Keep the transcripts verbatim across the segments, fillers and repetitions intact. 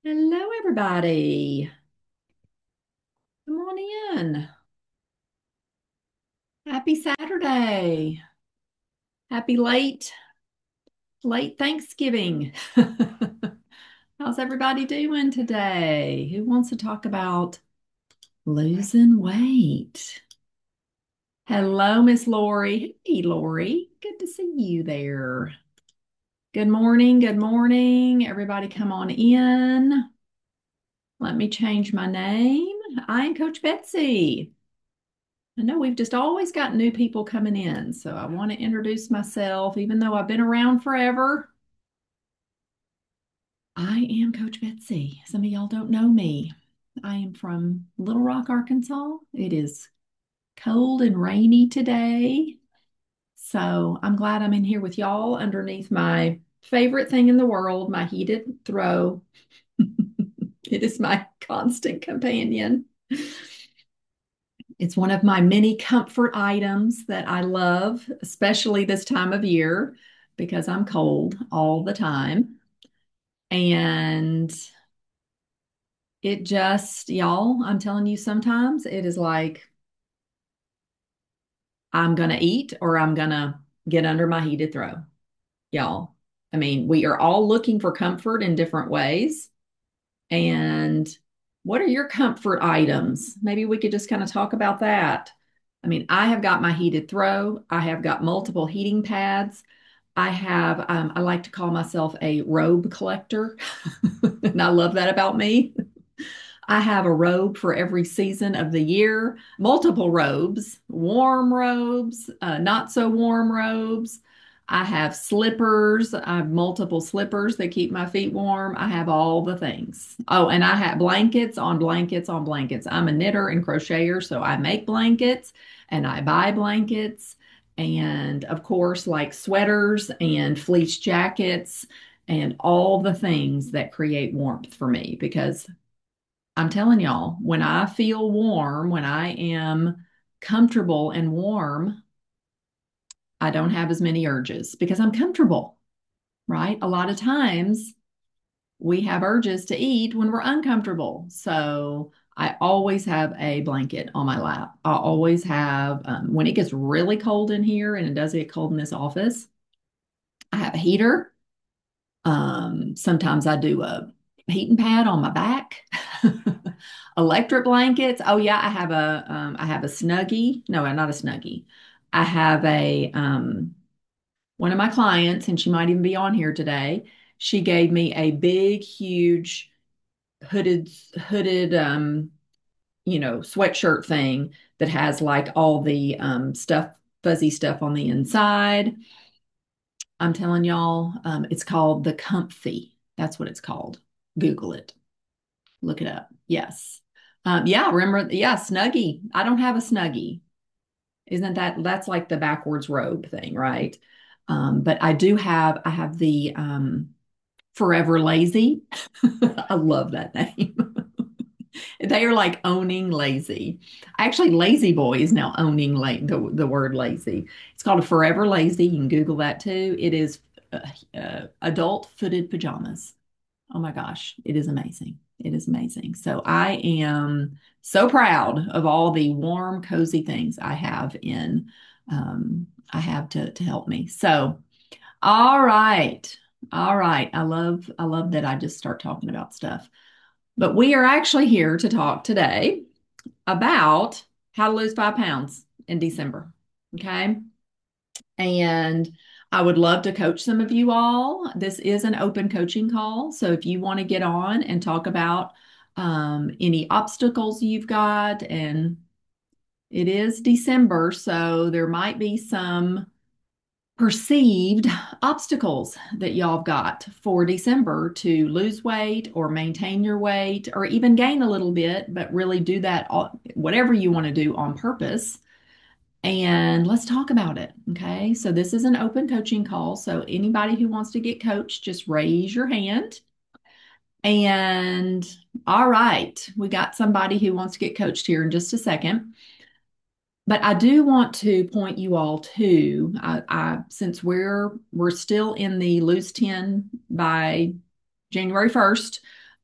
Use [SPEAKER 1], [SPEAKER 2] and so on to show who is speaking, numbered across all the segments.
[SPEAKER 1] Hello, everybody. Come on in. Happy Saturday. Happy late, late Thanksgiving. How's everybody doing today? Who wants to talk about losing weight? Hello, Miss Lori. Hey, Lori. Good to see you there. Good morning. Good morning. Everybody come on in. Let me change my name. I'm Coach Betsy. I know we've just always got new people coming in, so I want to introduce myself, even though I've been around forever. I am Coach Betsy. Some of y'all don't know me. I am from Little Rock, Arkansas. It is cold and rainy today, so I'm glad I'm in here with y'all underneath my favorite thing in the world, my heated throw. It is my constant companion. It's one of my many comfort items that I love, especially this time of year because I'm cold all the time. And it just, y'all, I'm telling you, sometimes it is like I'm going to eat or I'm going to get under my heated throw, y'all. I mean, we are all looking for comfort in different ways. And what are your comfort items? Maybe we could just kind of talk about that. I mean, I have got my heated throw. I have got multiple heating pads. I have, um, I like to call myself a robe collector, and I love that about me. I have a robe for every season of the year, multiple robes, warm robes, uh, not so warm robes. I have slippers. I have multiple slippers that keep my feet warm. I have all the things. Oh, and I have blankets on blankets on blankets. I'm a knitter and crocheter, so I make blankets and I buy blankets. And of course, like sweaters and fleece jackets and all the things that create warmth for me because I'm telling y'all, when I feel warm, when I am comfortable and warm, I don't have as many urges because I'm comfortable, right? A lot of times we have urges to eat when we're uncomfortable. So I always have a blanket on my lap. I always have, um, when it gets really cold in here, and it does get cold in this office, I have a heater. Um, sometimes I do a heating pad on my back. Electric blankets. Oh yeah, I have a um, I have a Snuggie. No, not a Snuggie. I have a um, one of my clients, and she might even be on here today. She gave me a big, huge hooded hooded um, you know, sweatshirt thing that has like all the um, stuff, fuzzy stuff on the inside. I'm telling y'all, um, it's called the Comfy. That's what it's called. Google it. Look it up. Yes. Um, yeah, remember, yeah, Snuggie. I don't have a Snuggie. Isn't that that's like the backwards robe thing, right? Um, but I do have I have the um Forever Lazy. I love that name. They are like owning lazy. Actually, Lazy Boy is now owning la the, the word lazy. It's called a Forever Lazy. You can Google that too. It is uh, uh, adult footed pajamas. Oh my gosh, it is amazing. It is amazing. So I am so proud of all the warm, cozy things I have in um, I have to to help me. So, all right. All right. I love I love that I just start talking about stuff. But we are actually here to talk today about how to lose five pounds in December. Okay. And I would love to coach some of you all. This is an open coaching call. So if you want to get on and talk about um, any obstacles you've got, and it is December, so there might be some perceived obstacles that y'all have got for December to lose weight or maintain your weight or even gain a little bit, but really do that, all, whatever you want to do on purpose. And let's talk about it. Okay. So this is an open coaching call. So anybody who wants to get coached, just raise your hand. And all right, we got somebody who wants to get coached here in just a second. But I do want to point you all to, I, I, since we're we're still in the lose ten by January first,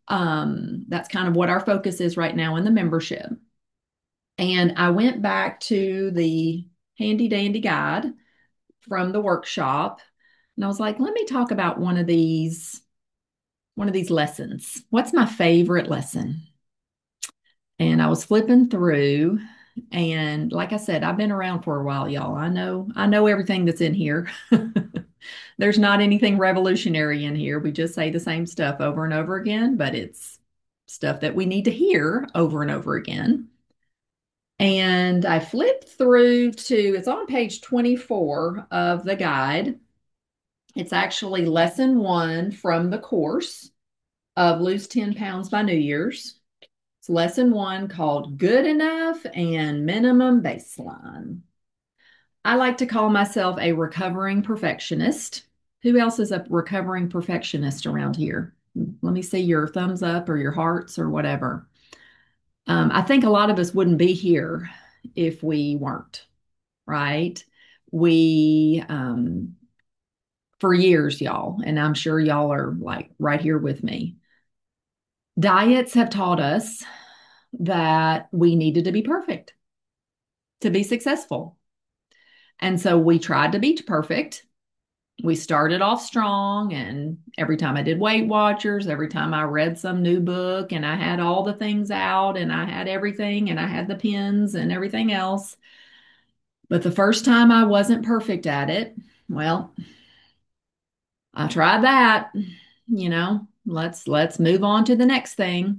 [SPEAKER 1] Um, that's kind of what our focus is right now in the membership. And I went back to the handy dandy guide from the workshop and I was like, let me talk about one of these, one of these lessons. What's my favorite lesson? And I was flipping through, and like I said, I've been around for a while, y'all. I know, I know everything that's in here. There's not anything revolutionary in here. We just say the same stuff over and over again, but it's stuff that we need to hear over and over again. And I flipped through to, it's on page twenty-four of the guide. It's actually lesson one from the course of Lose ten Pounds by New Year's. It's lesson one called Good Enough and Minimum Baseline. I like to call myself a recovering perfectionist. Who else is a recovering perfectionist around here? Let me see your thumbs up or your hearts or whatever. Um, I think a lot of us wouldn't be here if we weren't, right? We, um, for years, y'all, and I'm sure y'all are like right here with me. Diets have taught us that we needed to be perfect to be successful. And so we tried to be perfect. We started off strong, and every time I did Weight Watchers, every time I read some new book and I had all the things out and I had everything and I had the pins and everything else. But the first time I wasn't perfect at it, well, I tried that, you know, let's let's move on to the next thing.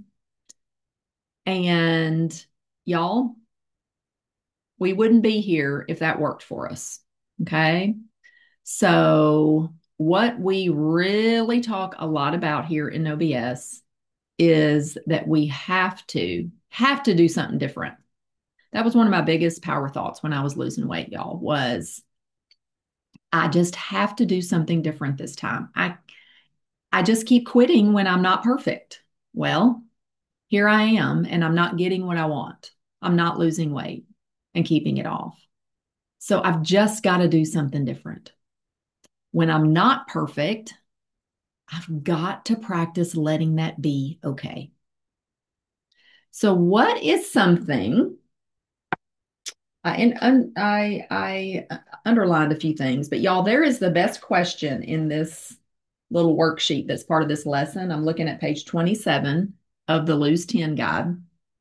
[SPEAKER 1] And y'all, we wouldn't be here if that worked for us. Okay? So, what we really talk a lot about here in O B S is that we have to have to do something different. That was one of my biggest power thoughts when I was losing weight, y'all, was I just have to do something different this time. I I just keep quitting when I'm not perfect. Well, here I am and I'm not getting what I want. I'm not losing weight and keeping it off. So I've just got to do something different. When I'm not perfect, I've got to practice letting that be okay. So, what is something? I, and un, I I underlined a few things, but y'all, there is the best question in this little worksheet that's part of this lesson. I'm looking at page twenty-seven of the Lose ten guide.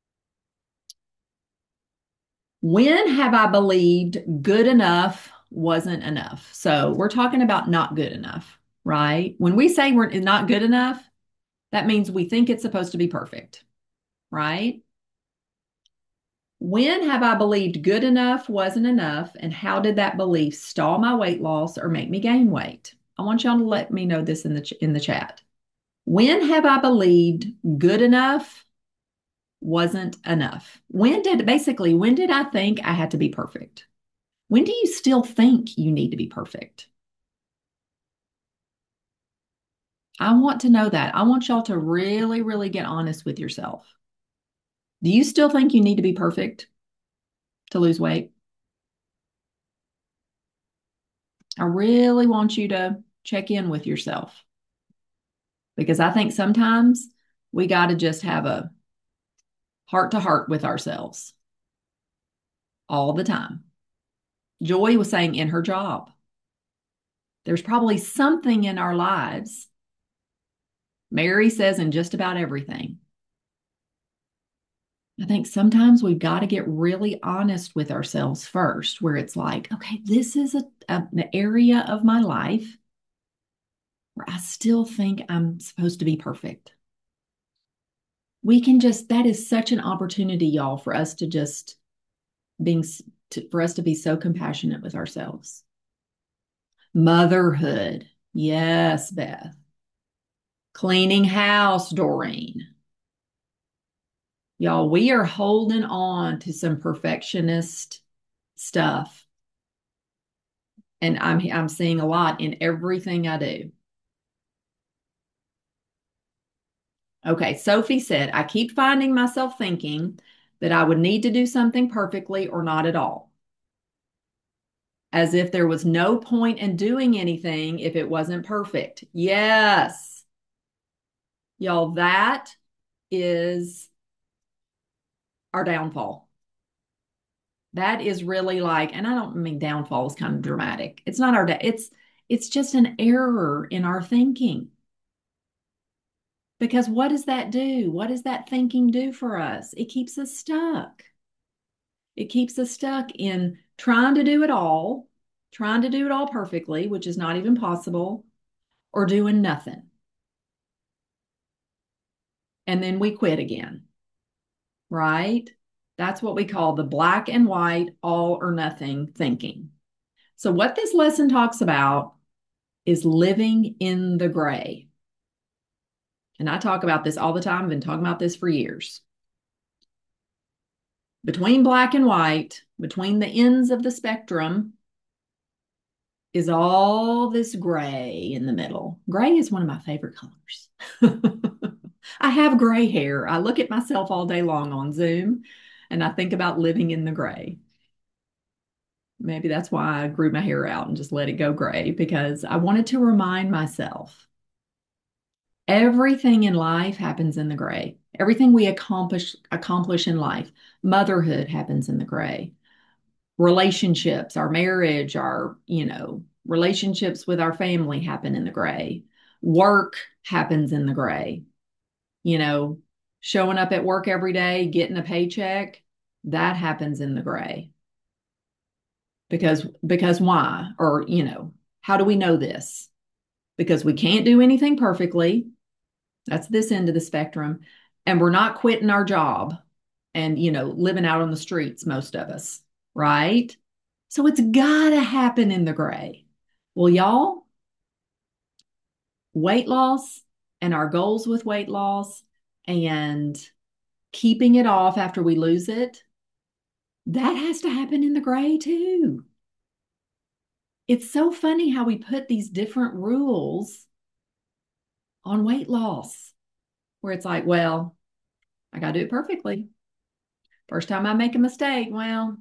[SPEAKER 1] When have I believed good enough wasn't enough? So we're talking about not good enough, right? When we say we're not good enough, that means we think it's supposed to be perfect, right? When have I believed good enough wasn't enough? And how did that belief stall my weight loss or make me gain weight? I want y'all to let me know this in the ch- in the chat. When have I believed good enough wasn't enough? When did basically when did I think I had to be perfect? When do you still think you need to be perfect? I want to know that. I want y'all to really, really get honest with yourself. Do you still think you need to be perfect to lose weight? I really want you to check in with yourself because I think sometimes we got to just have a heart to heart with ourselves all the time. Joy was saying in her job, there's probably something in our lives. Mary says in just about everything. I think sometimes we've got to get really honest with ourselves first, where it's like, okay, this is a, a, an area of my life where I still think I'm supposed to be perfect. We can just, that is such an opportunity, y'all, for us to just being, to, for us to be so compassionate with ourselves. Motherhood. Yes, Beth. Cleaning house, Doreen. Y'all, we are holding on to some perfectionist stuff. And I'm I'm seeing a lot in everything I do. Okay, Sophie said, I keep finding myself thinking that I would need to do something perfectly or not at all, as if there was no point in doing anything if it wasn't perfect. Yes. Y'all, that is our downfall. That is really like, and I don't mean downfall is kind of dramatic. It's not our, it's it's just an error in our thinking. Because what does that do? What does that thinking do for us? It keeps us stuck. It keeps us stuck in trying to do it all, trying to do it all perfectly, which is not even possible, or doing nothing. And then we quit again, right? That's what we call the black and white, all or nothing thinking. So, what this lesson talks about is living in the gray. And I talk about this all the time. I've been talking about this for years. Between black and white, between the ends of the spectrum, is all this gray in the middle. Gray is one of my favorite colors. I have gray hair. I look at myself all day long on Zoom and I think about living in the gray. Maybe that's why I grew my hair out and just let it go gray because I wanted to remind myself everything in life happens in the gray. Everything we accomplish accomplish in life, motherhood happens in the gray. Relationships, our marriage, our, you know, relationships with our family happen in the gray. Work happens in the gray. You know, showing up at work every day, getting a paycheck, that happens in the gray. Because because why? Or, you know, how do we know this? Because we can't do anything perfectly. That's this end of the spectrum. And we're not quitting our job and, you know, living out on the streets, most of us, right? So it's got to happen in the gray. Well, y'all, weight loss and our goals with weight loss and keeping it off after we lose it, that has to happen in the gray too. It's so funny how we put these different rules on weight loss, where it's like, well, I got to do it perfectly. First time I make a mistake, well,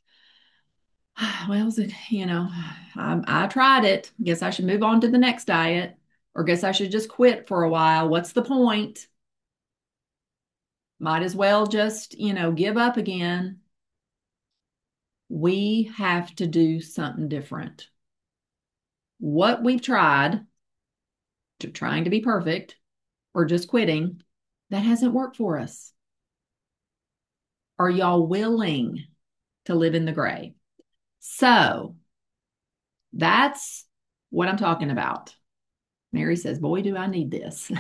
[SPEAKER 1] well, you know, I, I tried it. Guess I should move on to the next diet, or guess I should just quit for a while. What's the point? Might as well just, you know, give up again. We have to do something different. What we've tried to trying to be perfect or just quitting, that hasn't worked for us. Are y'all willing to live in the gray? So that's what I'm talking about. Mary says, boy, do I need this.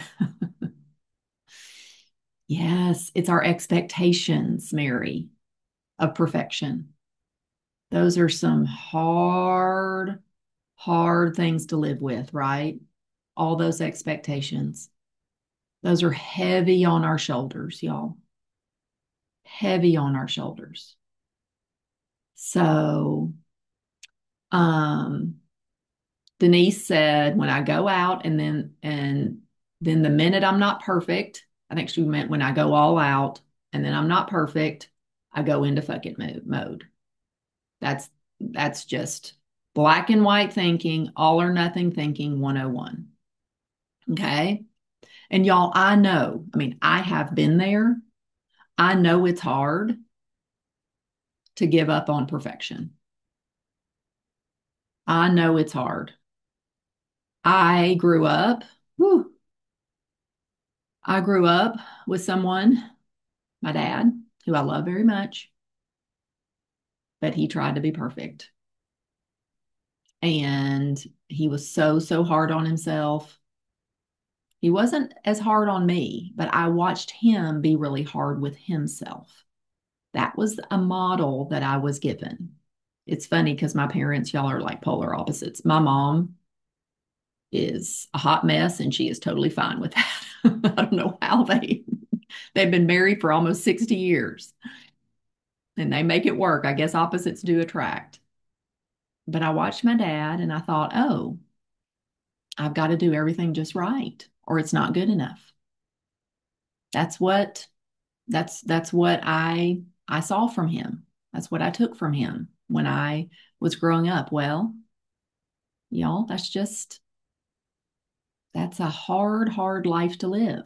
[SPEAKER 1] Yes, it's our expectations, Mary, of perfection. Those are some hard, hard things to live with, right? All those expectations. Those are heavy on our shoulders, y'all. Heavy on our shoulders. So, um, Denise said, when I go out and then and then the minute I'm not perfect, I think she meant when I go all out and then I'm not perfect, I go into fuck it mode. mode. That's that's just black and white thinking, all or nothing thinking one oh one. Okay? And y'all, I know, I mean, I have been there. I know it's hard to give up on perfection. I know it's hard. I grew up, whew, I grew up with someone, my dad, who I love very much, but he tried to be perfect. And he was so, so hard on himself. He wasn't as hard on me, but I watched him be really hard with himself. That was a model that I was given. It's funny because my parents, y'all are like polar opposites. My mom is a hot mess and she is totally fine with that. I don't know how they they've been married for almost sixty years and they make it work. I guess opposites do attract. But I watched my dad and I thought, oh, I've got to do everything just right or it's not good enough. That's what that's that's what I I saw from him. That's what I took from him when I was growing up. Well, y'all, that's just That's a hard, hard life to live.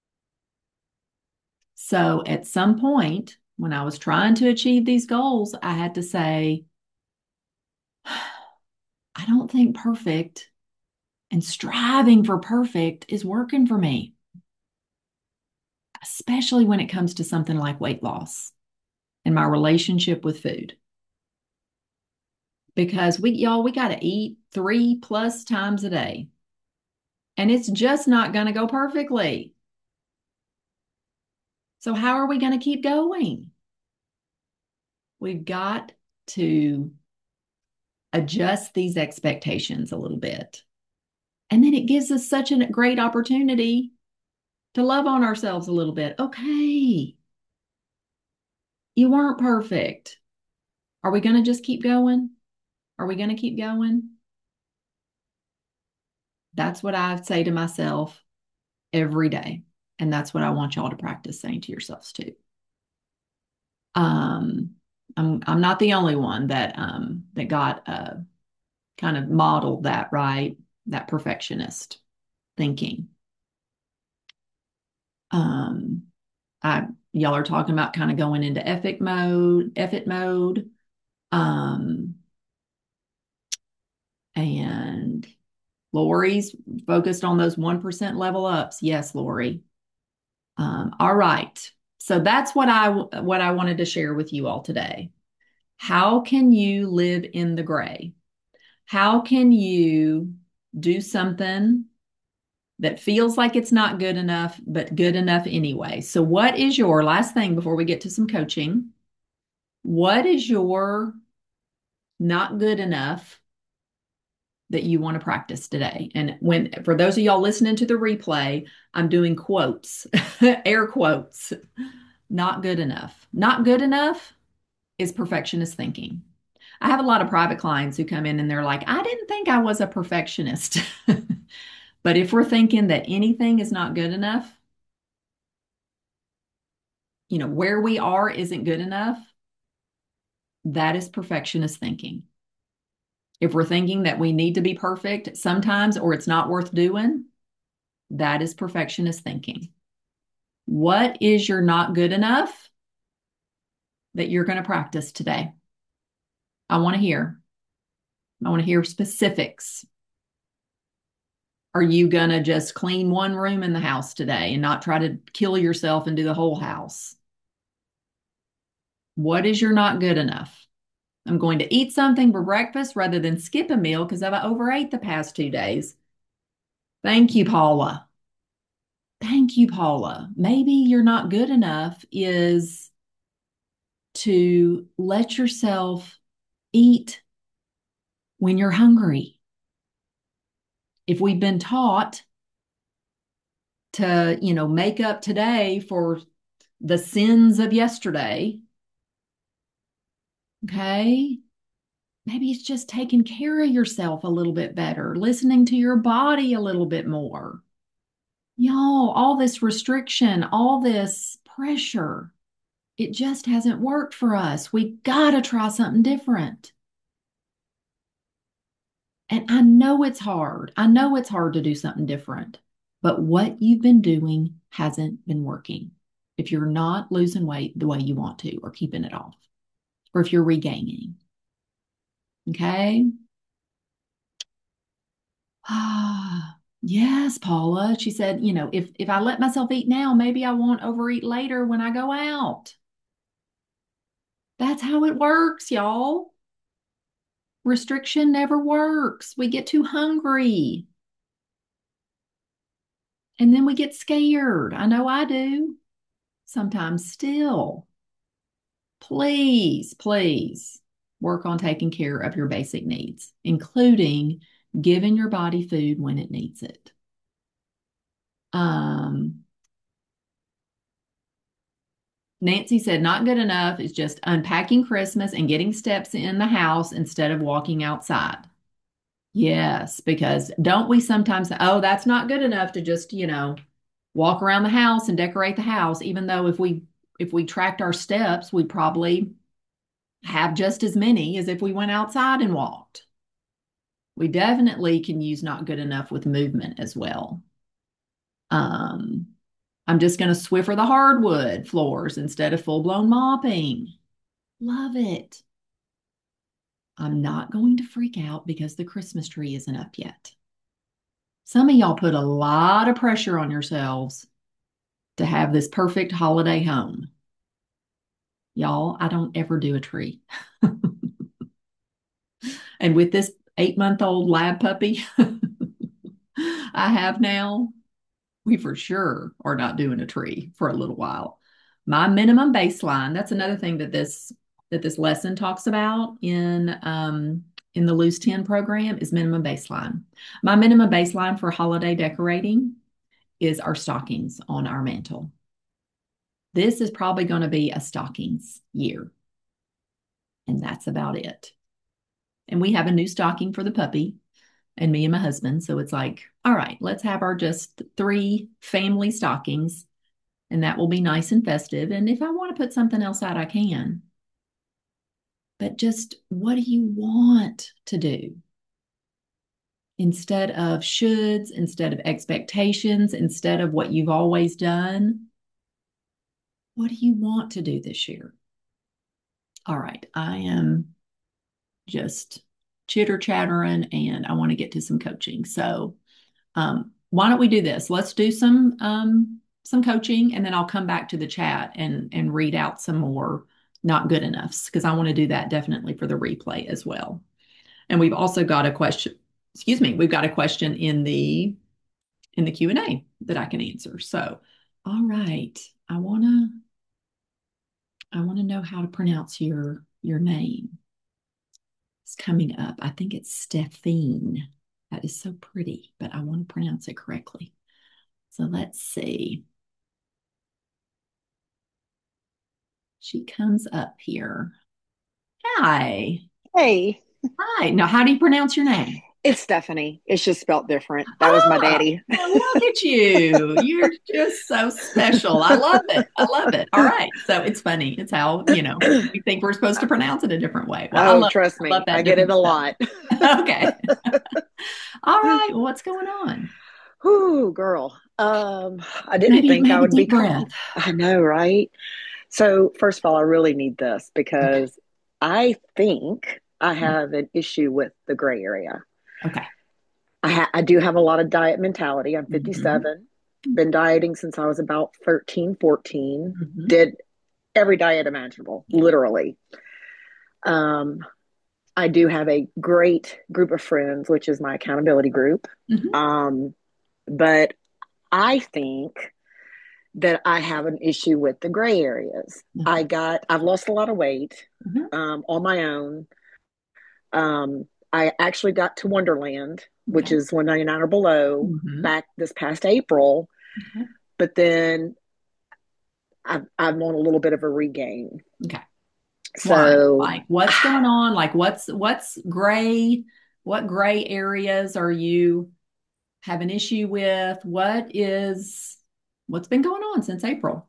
[SPEAKER 1] So at some point, when I was trying to achieve these goals, I had to say, I don't think perfect and striving for perfect is working for me, especially when it comes to something like weight loss and my relationship with food. Because we, y'all, we got to eat three plus times a day, and it's just not going to go perfectly. So, how are we going to keep going? We've got to adjust these expectations a little bit. And then it gives us such a great opportunity to love on ourselves a little bit. Okay, you weren't perfect. Are we going to just keep going? Are we going to keep going? That's what I say to myself every day. And that's what I want y'all to practice saying to yourselves too. Um, I'm I'm not the only one that um that got uh kind of modeled that, right? That perfectionist thinking. Um, I y'all are talking about kind of going into effort mode, effort mode. Um, and Lori's focused on those one percent level ups. Yes, Lori. Um, all right. So that's what I what I wanted to share with you all today. How can you live in the gray? How can you do something that feels like it's not good enough, but good enough anyway? So, what is your last thing before we get to some coaching? What is your not good enough that you want to practice today? And when, for those of y'all listening to the replay, I'm doing quotes, air quotes, not good enough. Not good enough is perfectionist thinking. I have a lot of private clients who come in and they're like, I didn't think I was a perfectionist. But if we're thinking that anything is not good enough, you know, where we are isn't good enough, that is perfectionist thinking. If we're thinking that we need to be perfect sometimes or it's not worth doing, that is perfectionist thinking. What is your not good enough that you're going to practice today? I want to hear. I want to hear specifics. Are you going to just clean one room in the house today and not try to kill yourself and do the whole house? What is your not good enough? I'm going to eat something for breakfast rather than skip a meal because I've overate the past two days. Thank you, Paula. Thank you, Paula. Maybe you're not good enough is to let yourself eat when you're hungry. If we've been taught to, you know, make up today for the sins of yesterday, okay, maybe it's just taking care of yourself a little bit better, listening to your body a little bit more. Y'all, all this restriction, all this pressure, it just hasn't worked for us. We gotta try something different. And I know it's hard. I know it's hard to do something different, but what you've been doing hasn't been working. If you're not losing weight the way you want to, or keeping it off, or if you're regaining, okay? Ah, yes, Paula. She said, you know, if if I let myself eat now, maybe I won't overeat later when I go out. That's how it works, y'all. Restriction never works. We get too hungry and then we get scared. I know I do sometimes still. Please, please work on taking care of your basic needs, including giving your body food when it needs it. Um, Nancy said, not good enough is just unpacking Christmas and getting steps in the house instead of walking outside. Yes, because don't we sometimes say, oh, that's not good enough to just, you know, walk around the house and decorate the house, even though if we if we tracked our steps, we'd probably have just as many as if we went outside and walked. We definitely can use not good enough with movement as well. Um, I'm just going to Swiffer the hardwood floors instead of full-blown mopping. Love it. I'm not going to freak out because the Christmas tree isn't up yet. Some of y'all put a lot of pressure on yourselves to have this perfect holiday home. Y'all, I don't ever do a tree. And with this eight-month-old lab puppy I have now, we for sure are not doing a tree for a little while. My minimum baseline, that's another thing that this that this lesson talks about in um, in the Loose ten program is minimum baseline. My minimum baseline for holiday decorating is our stockings on our mantle. This is probably going to be a stockings year. And that's about it. And we have a new stocking for the puppy and me and my husband. So it's like, all right, let's have our just three family stockings. And that will be nice and festive. And if I want to put something else out, I can. But just what do you want to do? Instead of shoulds, instead of expectations, instead of what you've always done, what do you want to do this year? All right, I am just chitter chattering and I want to get to some coaching. So um, why don't we do this? Let's do some um, some coaching and then I'll come back to the chat and and read out some more not good enoughs because I want to do that definitely for the replay as well. And we've also got a question, excuse me, we've got a question in the in the Q and A that I can answer. So, all right, I want to I want to know how to pronounce your your name. It's coming up. I think it's Stephine. That is so pretty, but I want to pronounce it correctly. So let's see. She comes up here. Hi.
[SPEAKER 2] Hey,
[SPEAKER 1] Hi. Now, how do you pronounce your name?
[SPEAKER 2] it's Stephanie. It's just spelt different. That was my
[SPEAKER 1] Ah,
[SPEAKER 2] daddy.
[SPEAKER 1] look at you. You're just so special. I love it. I love it. All right. So it's funny. It's how, you know, we think we're supposed to pronounce it a different way. Well, I
[SPEAKER 2] Oh,
[SPEAKER 1] love
[SPEAKER 2] trust
[SPEAKER 1] I love
[SPEAKER 2] me, I
[SPEAKER 1] that
[SPEAKER 2] get it
[SPEAKER 1] different
[SPEAKER 2] a
[SPEAKER 1] stuff.
[SPEAKER 2] lot.
[SPEAKER 1] Okay. All right. Well, what's going on?
[SPEAKER 2] Whoo, girl. Um, I didn't
[SPEAKER 1] Maybe
[SPEAKER 2] think I
[SPEAKER 1] maybe
[SPEAKER 2] would be
[SPEAKER 1] deep breath.
[SPEAKER 2] calling. I know, right? So, first of all, I really need this
[SPEAKER 1] Okay.
[SPEAKER 2] because I think I
[SPEAKER 1] Hmm.
[SPEAKER 2] have an issue with the gray area.
[SPEAKER 1] Okay.
[SPEAKER 2] I, ha- I do have a lot of diet mentality. I'm
[SPEAKER 1] Hmm.
[SPEAKER 2] fifty-seven, been dieting since I was about thirteen, fourteen.
[SPEAKER 1] Hmm.
[SPEAKER 2] Did every diet imaginable,
[SPEAKER 1] Yeah.
[SPEAKER 2] literally. Um, I do have a great group of friends, which is my accountability group.
[SPEAKER 1] Hmm.
[SPEAKER 2] Um, but I think that I have an issue with the gray areas. I
[SPEAKER 1] Okay.
[SPEAKER 2] got, I've lost a lot of weight
[SPEAKER 1] Hmm.
[SPEAKER 2] um, on my own. Um, I actually got to Wonderland, which
[SPEAKER 1] Okay.
[SPEAKER 2] is one ninety-nine or below,
[SPEAKER 1] Hmm.
[SPEAKER 2] back this past April.
[SPEAKER 1] Okay.
[SPEAKER 2] But then I, I'm on a little bit of a regain.
[SPEAKER 1] Okay. Why?
[SPEAKER 2] So
[SPEAKER 1] Like, what's going on? Like, what's what's gray? What gray areas are you have an issue with? What is what's been going on since April?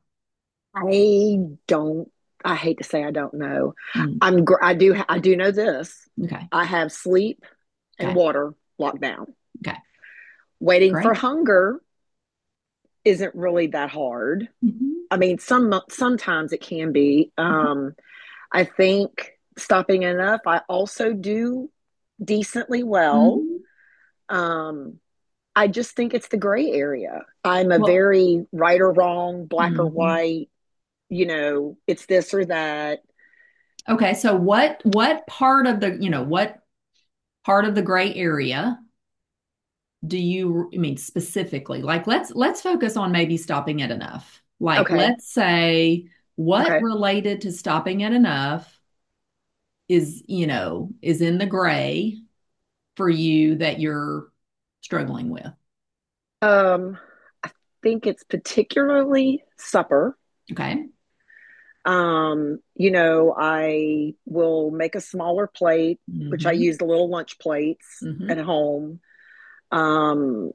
[SPEAKER 2] I don't. I hate to say I don't know.
[SPEAKER 1] Mm,
[SPEAKER 2] I'm. I do. I do know this.
[SPEAKER 1] okay.
[SPEAKER 2] I have sleep and
[SPEAKER 1] Okay.
[SPEAKER 2] water locked down.
[SPEAKER 1] Okay.
[SPEAKER 2] Waiting for
[SPEAKER 1] Great.
[SPEAKER 2] hunger isn't really that hard.
[SPEAKER 1] Hmm.
[SPEAKER 2] I mean, some sometimes it can be. Um, I think stopping enough. I also do decently well.
[SPEAKER 1] Hmm.
[SPEAKER 2] Um, I just think it's the gray area. I'm a
[SPEAKER 1] Well,
[SPEAKER 2] very right or wrong, black or
[SPEAKER 1] mhm.
[SPEAKER 2] white. You know, it's this or that.
[SPEAKER 1] Okay. So what what part of the, you know, what part of the gray area do you I mean specifically? Like let's let's focus on maybe stopping at enough. Like
[SPEAKER 2] Okay.
[SPEAKER 1] let's say what
[SPEAKER 2] Okay.
[SPEAKER 1] related to stopping at enough is, you know, is in the gray for you that you're struggling with.
[SPEAKER 2] Um, I think it's particularly supper.
[SPEAKER 1] Okay.
[SPEAKER 2] Um, you know, I will make a smaller plate, which I
[SPEAKER 1] Hmm.
[SPEAKER 2] use the little lunch plates at
[SPEAKER 1] Hmm.
[SPEAKER 2] home. Um,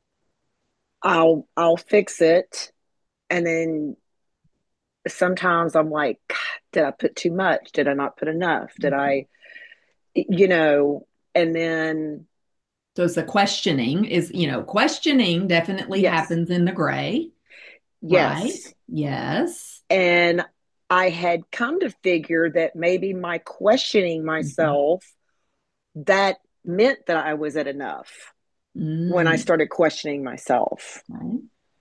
[SPEAKER 2] I'll I'll fix it, and then sometimes I'm like, "God, did I put too much? Did I not put enough? Did I, you know?" And then
[SPEAKER 1] So it's the questioning is, you know, questioning definitely
[SPEAKER 2] Yes.
[SPEAKER 1] happens in the gray, right?
[SPEAKER 2] Yes.
[SPEAKER 1] Yes.
[SPEAKER 2] And I had come to figure that maybe my questioning
[SPEAKER 1] Mhm.
[SPEAKER 2] myself, that meant that I was at enough when I
[SPEAKER 1] Mm,
[SPEAKER 2] started questioning myself.
[SPEAKER 1] right.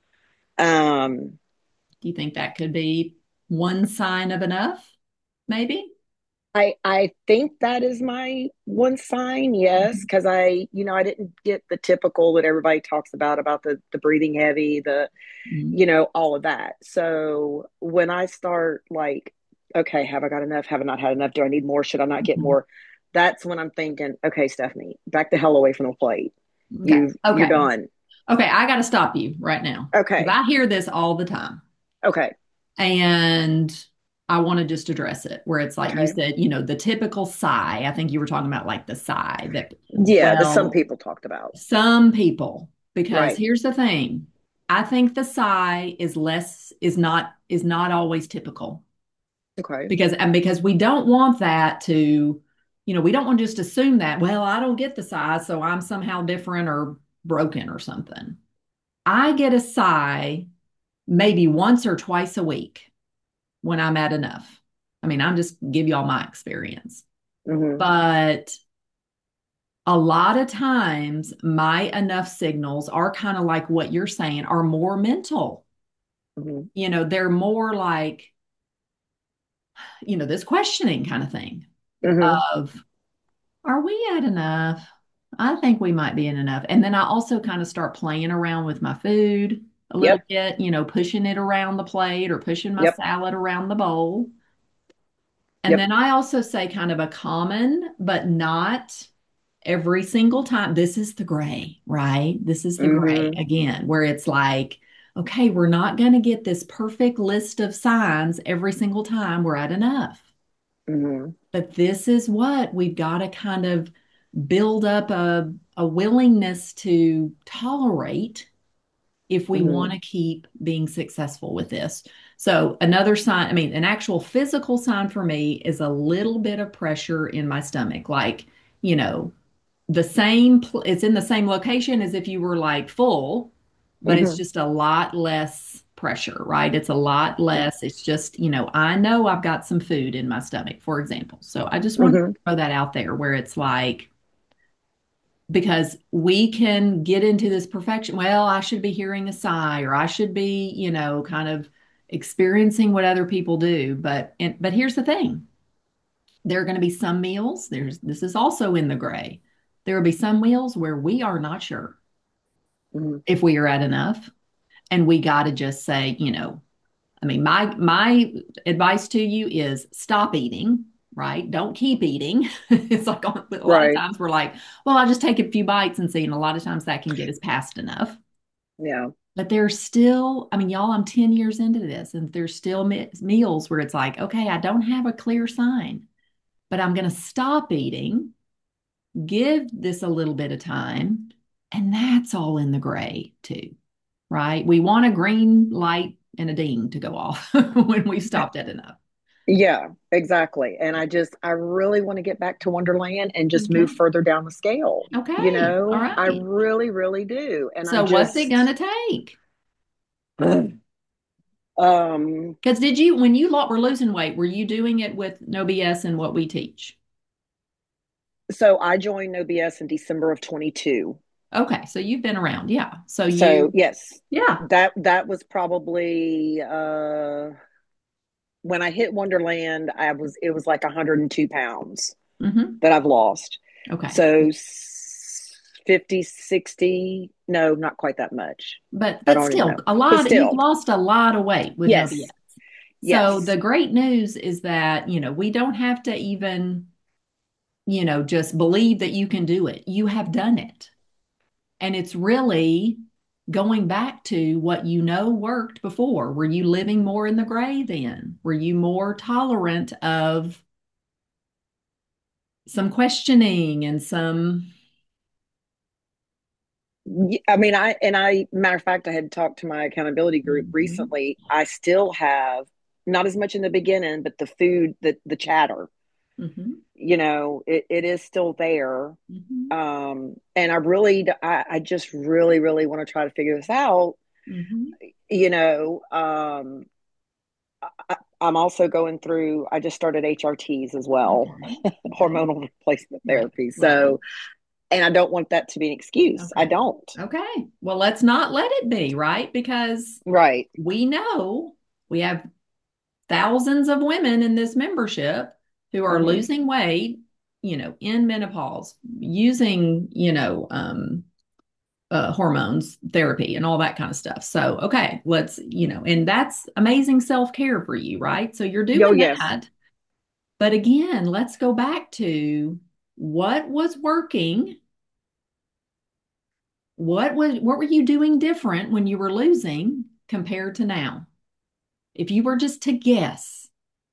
[SPEAKER 2] Um,
[SPEAKER 1] Do you think that could be one sign of enough? Maybe.
[SPEAKER 2] I I think that is my one sign, yes,
[SPEAKER 1] Mhm.
[SPEAKER 2] because I, you know, I didn't get the typical that everybody talks about about the the breathing heavy, the,
[SPEAKER 1] Mhm.
[SPEAKER 2] you know, all of that. So when I start like, okay, have I got enough? Have I not had enough? Do I need more? Should I not get
[SPEAKER 1] Mhm.
[SPEAKER 2] more? That's when I'm thinking, okay, Stephanie, back the hell away from the plate.
[SPEAKER 1] Okay.
[SPEAKER 2] You you're
[SPEAKER 1] Okay.
[SPEAKER 2] done.
[SPEAKER 1] Okay. I got to stop you right now because
[SPEAKER 2] Okay.
[SPEAKER 1] I hear this all the time.
[SPEAKER 2] Okay.
[SPEAKER 1] And I want to just address it where it's like you
[SPEAKER 2] Okay.
[SPEAKER 1] said, you know, the typical sigh. I think you were talking about like the sigh that,
[SPEAKER 2] Yeah, the some
[SPEAKER 1] well,
[SPEAKER 2] people talked about.
[SPEAKER 1] some people, because
[SPEAKER 2] Right.
[SPEAKER 1] here's the thing. I think the sigh is less, is not, is not always typical
[SPEAKER 2] Okay.
[SPEAKER 1] because, and because we don't want that to, you know, we don't want to just assume that, well, I don't get the sigh, so I'm somehow different or broken or something. I get a sigh maybe once or twice a week when I'm at enough. I mean, I'm just give y'all my experience.
[SPEAKER 2] Mm-hmm.
[SPEAKER 1] But a lot of times my enough signals are kind of like what you're saying, are more mental.
[SPEAKER 2] Mm-hmm.
[SPEAKER 1] You know, they're more like, you know, this questioning kind of thing
[SPEAKER 2] Mm-hmm.
[SPEAKER 1] of, are we at enough? I think we might be in enough. And then I also kind of start playing around with my food a little
[SPEAKER 2] Yep.
[SPEAKER 1] bit, you know, pushing it around the plate or pushing my
[SPEAKER 2] Yep.
[SPEAKER 1] salad around the bowl. And
[SPEAKER 2] Yep.
[SPEAKER 1] then I also say kind of a common, but not every single time. This is the gray, right? This is the gray
[SPEAKER 2] Mm-hmm.
[SPEAKER 1] again, where it's like, okay, we're not going to get this perfect list of signs every single time we're at enough.
[SPEAKER 2] Mm-hmm.
[SPEAKER 1] But this is what we've got to kind of build up a, a willingness to tolerate if we want
[SPEAKER 2] Mm-hmm.
[SPEAKER 1] to keep being successful with this. So, another sign, I mean, an actual physical sign for me is a little bit of pressure in my stomach. Like, you know, the same, pl- it's in the same location as if you were like full, but it's
[SPEAKER 2] Mm-hmm.
[SPEAKER 1] just a lot less pressure, right? It's a lot less. It's just, you know, I know I've got some food in my stomach, for example. So, I just want to
[SPEAKER 2] Mm-hmm.
[SPEAKER 1] throw that out there where it's like, because we can get into this perfection. Well, I should be hearing a sigh, or I should be, you know, kind of experiencing what other people do. But and, but here's the thing: there are going to be some meals. There's this is also in the gray. There will be some meals where we are not sure
[SPEAKER 2] Mm-hmm.
[SPEAKER 1] if we are at enough, and we got to just say, you know, I mean, my my advice to you is stop eating, right? Don't keep eating. It's like a lot of
[SPEAKER 2] Right.
[SPEAKER 1] times we're like, well, I'll just take a few bites and see. And a lot of times that can get us past enough.
[SPEAKER 2] Yeah.
[SPEAKER 1] But there's still, I mean, y'all, I'm ten years into this, and there's still me meals where it's like, okay, I don't have a clear sign, but I'm going to stop eating, give this a little bit of time. And that's all in the gray too, right? We want a green light and a ding to go off when we've stopped at enough.
[SPEAKER 2] Yeah, exactly. And I just, I really want to get back to Wonderland and just move
[SPEAKER 1] Okay.
[SPEAKER 2] further down the scale. You
[SPEAKER 1] Okay. All
[SPEAKER 2] know, I
[SPEAKER 1] right.
[SPEAKER 2] really, really do. And I
[SPEAKER 1] So what's it gonna
[SPEAKER 2] just,
[SPEAKER 1] take?
[SPEAKER 2] um,
[SPEAKER 1] Because did you, when you lo- were losing weight, were you doing it with no B S and what we teach?
[SPEAKER 2] so I joined No B S in December of twenty-two.
[SPEAKER 1] Okay. So you've been around. Yeah. So
[SPEAKER 2] So
[SPEAKER 1] you,
[SPEAKER 2] yes,
[SPEAKER 1] yeah.
[SPEAKER 2] that that was probably uh when I hit Wonderland, I was it was like one hundred two pounds
[SPEAKER 1] Hmm.
[SPEAKER 2] that I've lost.
[SPEAKER 1] Okay.
[SPEAKER 2] So fifty, sixty, no, not quite that much.
[SPEAKER 1] But,
[SPEAKER 2] I
[SPEAKER 1] but
[SPEAKER 2] don't even
[SPEAKER 1] still
[SPEAKER 2] know.
[SPEAKER 1] a
[SPEAKER 2] But
[SPEAKER 1] lot, you've
[SPEAKER 2] still,
[SPEAKER 1] lost a lot of weight with no B S.
[SPEAKER 2] yes,
[SPEAKER 1] So the
[SPEAKER 2] yes.
[SPEAKER 1] great news is that, you know, we don't have to even, you know, just believe that you can do it. You have done it. And it's really going back to what you know worked before. Were you living more in the gray then? Were you more tolerant of some questioning and some,
[SPEAKER 2] I mean, I, and I, matter of fact, I had talked to my accountability group
[SPEAKER 1] Mhm.
[SPEAKER 2] recently. I still have not as much in the beginning, but the food, the, the chatter.
[SPEAKER 1] Hmm.
[SPEAKER 2] You know, it, it is still there.
[SPEAKER 1] Hmm.
[SPEAKER 2] Um, and I really, I, I just really, really want to try to figure this out.
[SPEAKER 1] Hmm.
[SPEAKER 2] You know, um, I, I'm also going through, I just started H R Ts as well,
[SPEAKER 1] Okay. Okay.
[SPEAKER 2] hormonal replacement
[SPEAKER 1] Right.
[SPEAKER 2] therapy.
[SPEAKER 1] Right.
[SPEAKER 2] So, and I don't want that to be an excuse. I
[SPEAKER 1] Okay.
[SPEAKER 2] don't.
[SPEAKER 1] Okay. Well, let's not let it be, right? Because
[SPEAKER 2] Right.
[SPEAKER 1] we know we have thousands of women in this membership who are
[SPEAKER 2] Hmm.
[SPEAKER 1] losing weight, you know, in menopause, using, you know, um, uh, hormones therapy and all that kind of stuff. So, okay, let's, you know, and that's amazing self-care for you, right? So you're
[SPEAKER 2] Yo,
[SPEAKER 1] doing
[SPEAKER 2] yes.
[SPEAKER 1] that. But again, let's go back to what was working. What was, what were you doing different when you were losing compared to now? If you were just to guess,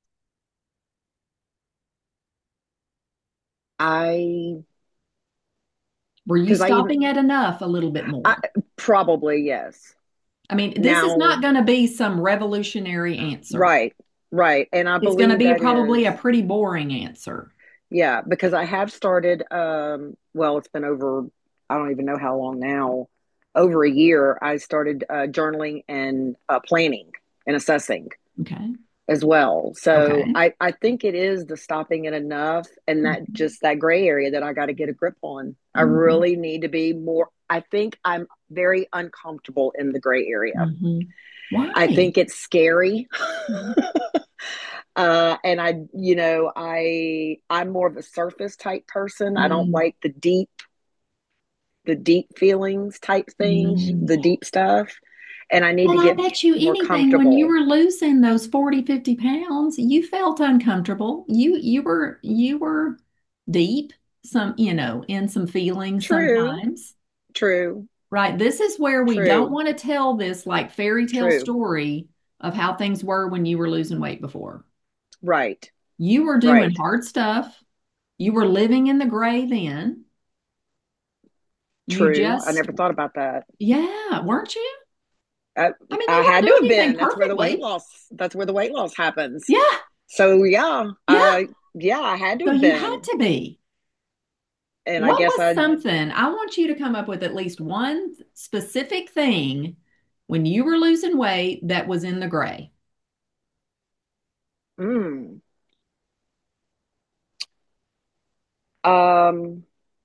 [SPEAKER 2] I,
[SPEAKER 1] were you
[SPEAKER 2] because I
[SPEAKER 1] stopping
[SPEAKER 2] even,
[SPEAKER 1] at enough a little bit
[SPEAKER 2] I,
[SPEAKER 1] more?
[SPEAKER 2] probably yes.
[SPEAKER 1] I mean, this is
[SPEAKER 2] Now,
[SPEAKER 1] not going to be some revolutionary answer.
[SPEAKER 2] right, right. And I
[SPEAKER 1] It's going to
[SPEAKER 2] believe
[SPEAKER 1] be
[SPEAKER 2] that
[SPEAKER 1] probably
[SPEAKER 2] is,
[SPEAKER 1] a pretty boring answer.
[SPEAKER 2] yeah, because I have started, um, well, it's been over, I don't even know how long now, over a year. I started uh, journaling and uh, planning and assessing
[SPEAKER 1] Okay.
[SPEAKER 2] as well. So
[SPEAKER 1] Okay.
[SPEAKER 2] I, I think it is the stopping it enough and that
[SPEAKER 1] Mhm.
[SPEAKER 2] just that gray area that I got to get a grip on. I
[SPEAKER 1] Mhm.
[SPEAKER 2] really need to be more, I think I'm very uncomfortable in the gray area.
[SPEAKER 1] Mhm.
[SPEAKER 2] I
[SPEAKER 1] Why?
[SPEAKER 2] think it's scary.
[SPEAKER 1] Mhm.
[SPEAKER 2] uh, and I, you know, I I'm more of a surface type person. I don't
[SPEAKER 1] Mm.
[SPEAKER 2] like the deep, the deep feelings type things,
[SPEAKER 1] Mm.
[SPEAKER 2] the deep stuff. And I need
[SPEAKER 1] Well,
[SPEAKER 2] to
[SPEAKER 1] I
[SPEAKER 2] get
[SPEAKER 1] bet you
[SPEAKER 2] more
[SPEAKER 1] anything when you
[SPEAKER 2] comfortable.
[SPEAKER 1] were losing those forty, fifty pounds, you felt uncomfortable. You you were you were deep some, you know, in some feelings
[SPEAKER 2] True,
[SPEAKER 1] sometimes.
[SPEAKER 2] true,
[SPEAKER 1] Right. This is where we don't
[SPEAKER 2] true,
[SPEAKER 1] want to tell this like fairy tale
[SPEAKER 2] true.
[SPEAKER 1] story of how things were when you were losing weight before.
[SPEAKER 2] Right,
[SPEAKER 1] You were doing
[SPEAKER 2] right.
[SPEAKER 1] hard stuff. You were living in the gray then. You
[SPEAKER 2] True. I
[SPEAKER 1] just,
[SPEAKER 2] never thought about that.
[SPEAKER 1] yeah, weren't you?
[SPEAKER 2] I,
[SPEAKER 1] I mean,
[SPEAKER 2] I
[SPEAKER 1] you weren't
[SPEAKER 2] had to
[SPEAKER 1] doing
[SPEAKER 2] have
[SPEAKER 1] anything
[SPEAKER 2] been. That's where the weight
[SPEAKER 1] perfectly.
[SPEAKER 2] loss. That's where the weight loss happens.
[SPEAKER 1] Yeah,
[SPEAKER 2] So yeah,
[SPEAKER 1] yeah.
[SPEAKER 2] uh, yeah, I had to
[SPEAKER 1] So
[SPEAKER 2] have
[SPEAKER 1] you had
[SPEAKER 2] been.
[SPEAKER 1] to be.
[SPEAKER 2] And I
[SPEAKER 1] What
[SPEAKER 2] guess
[SPEAKER 1] was
[SPEAKER 2] I,
[SPEAKER 1] something? I want you to come up with at least one specific thing when you were losing weight that was in the gray.
[SPEAKER 2] mm, um,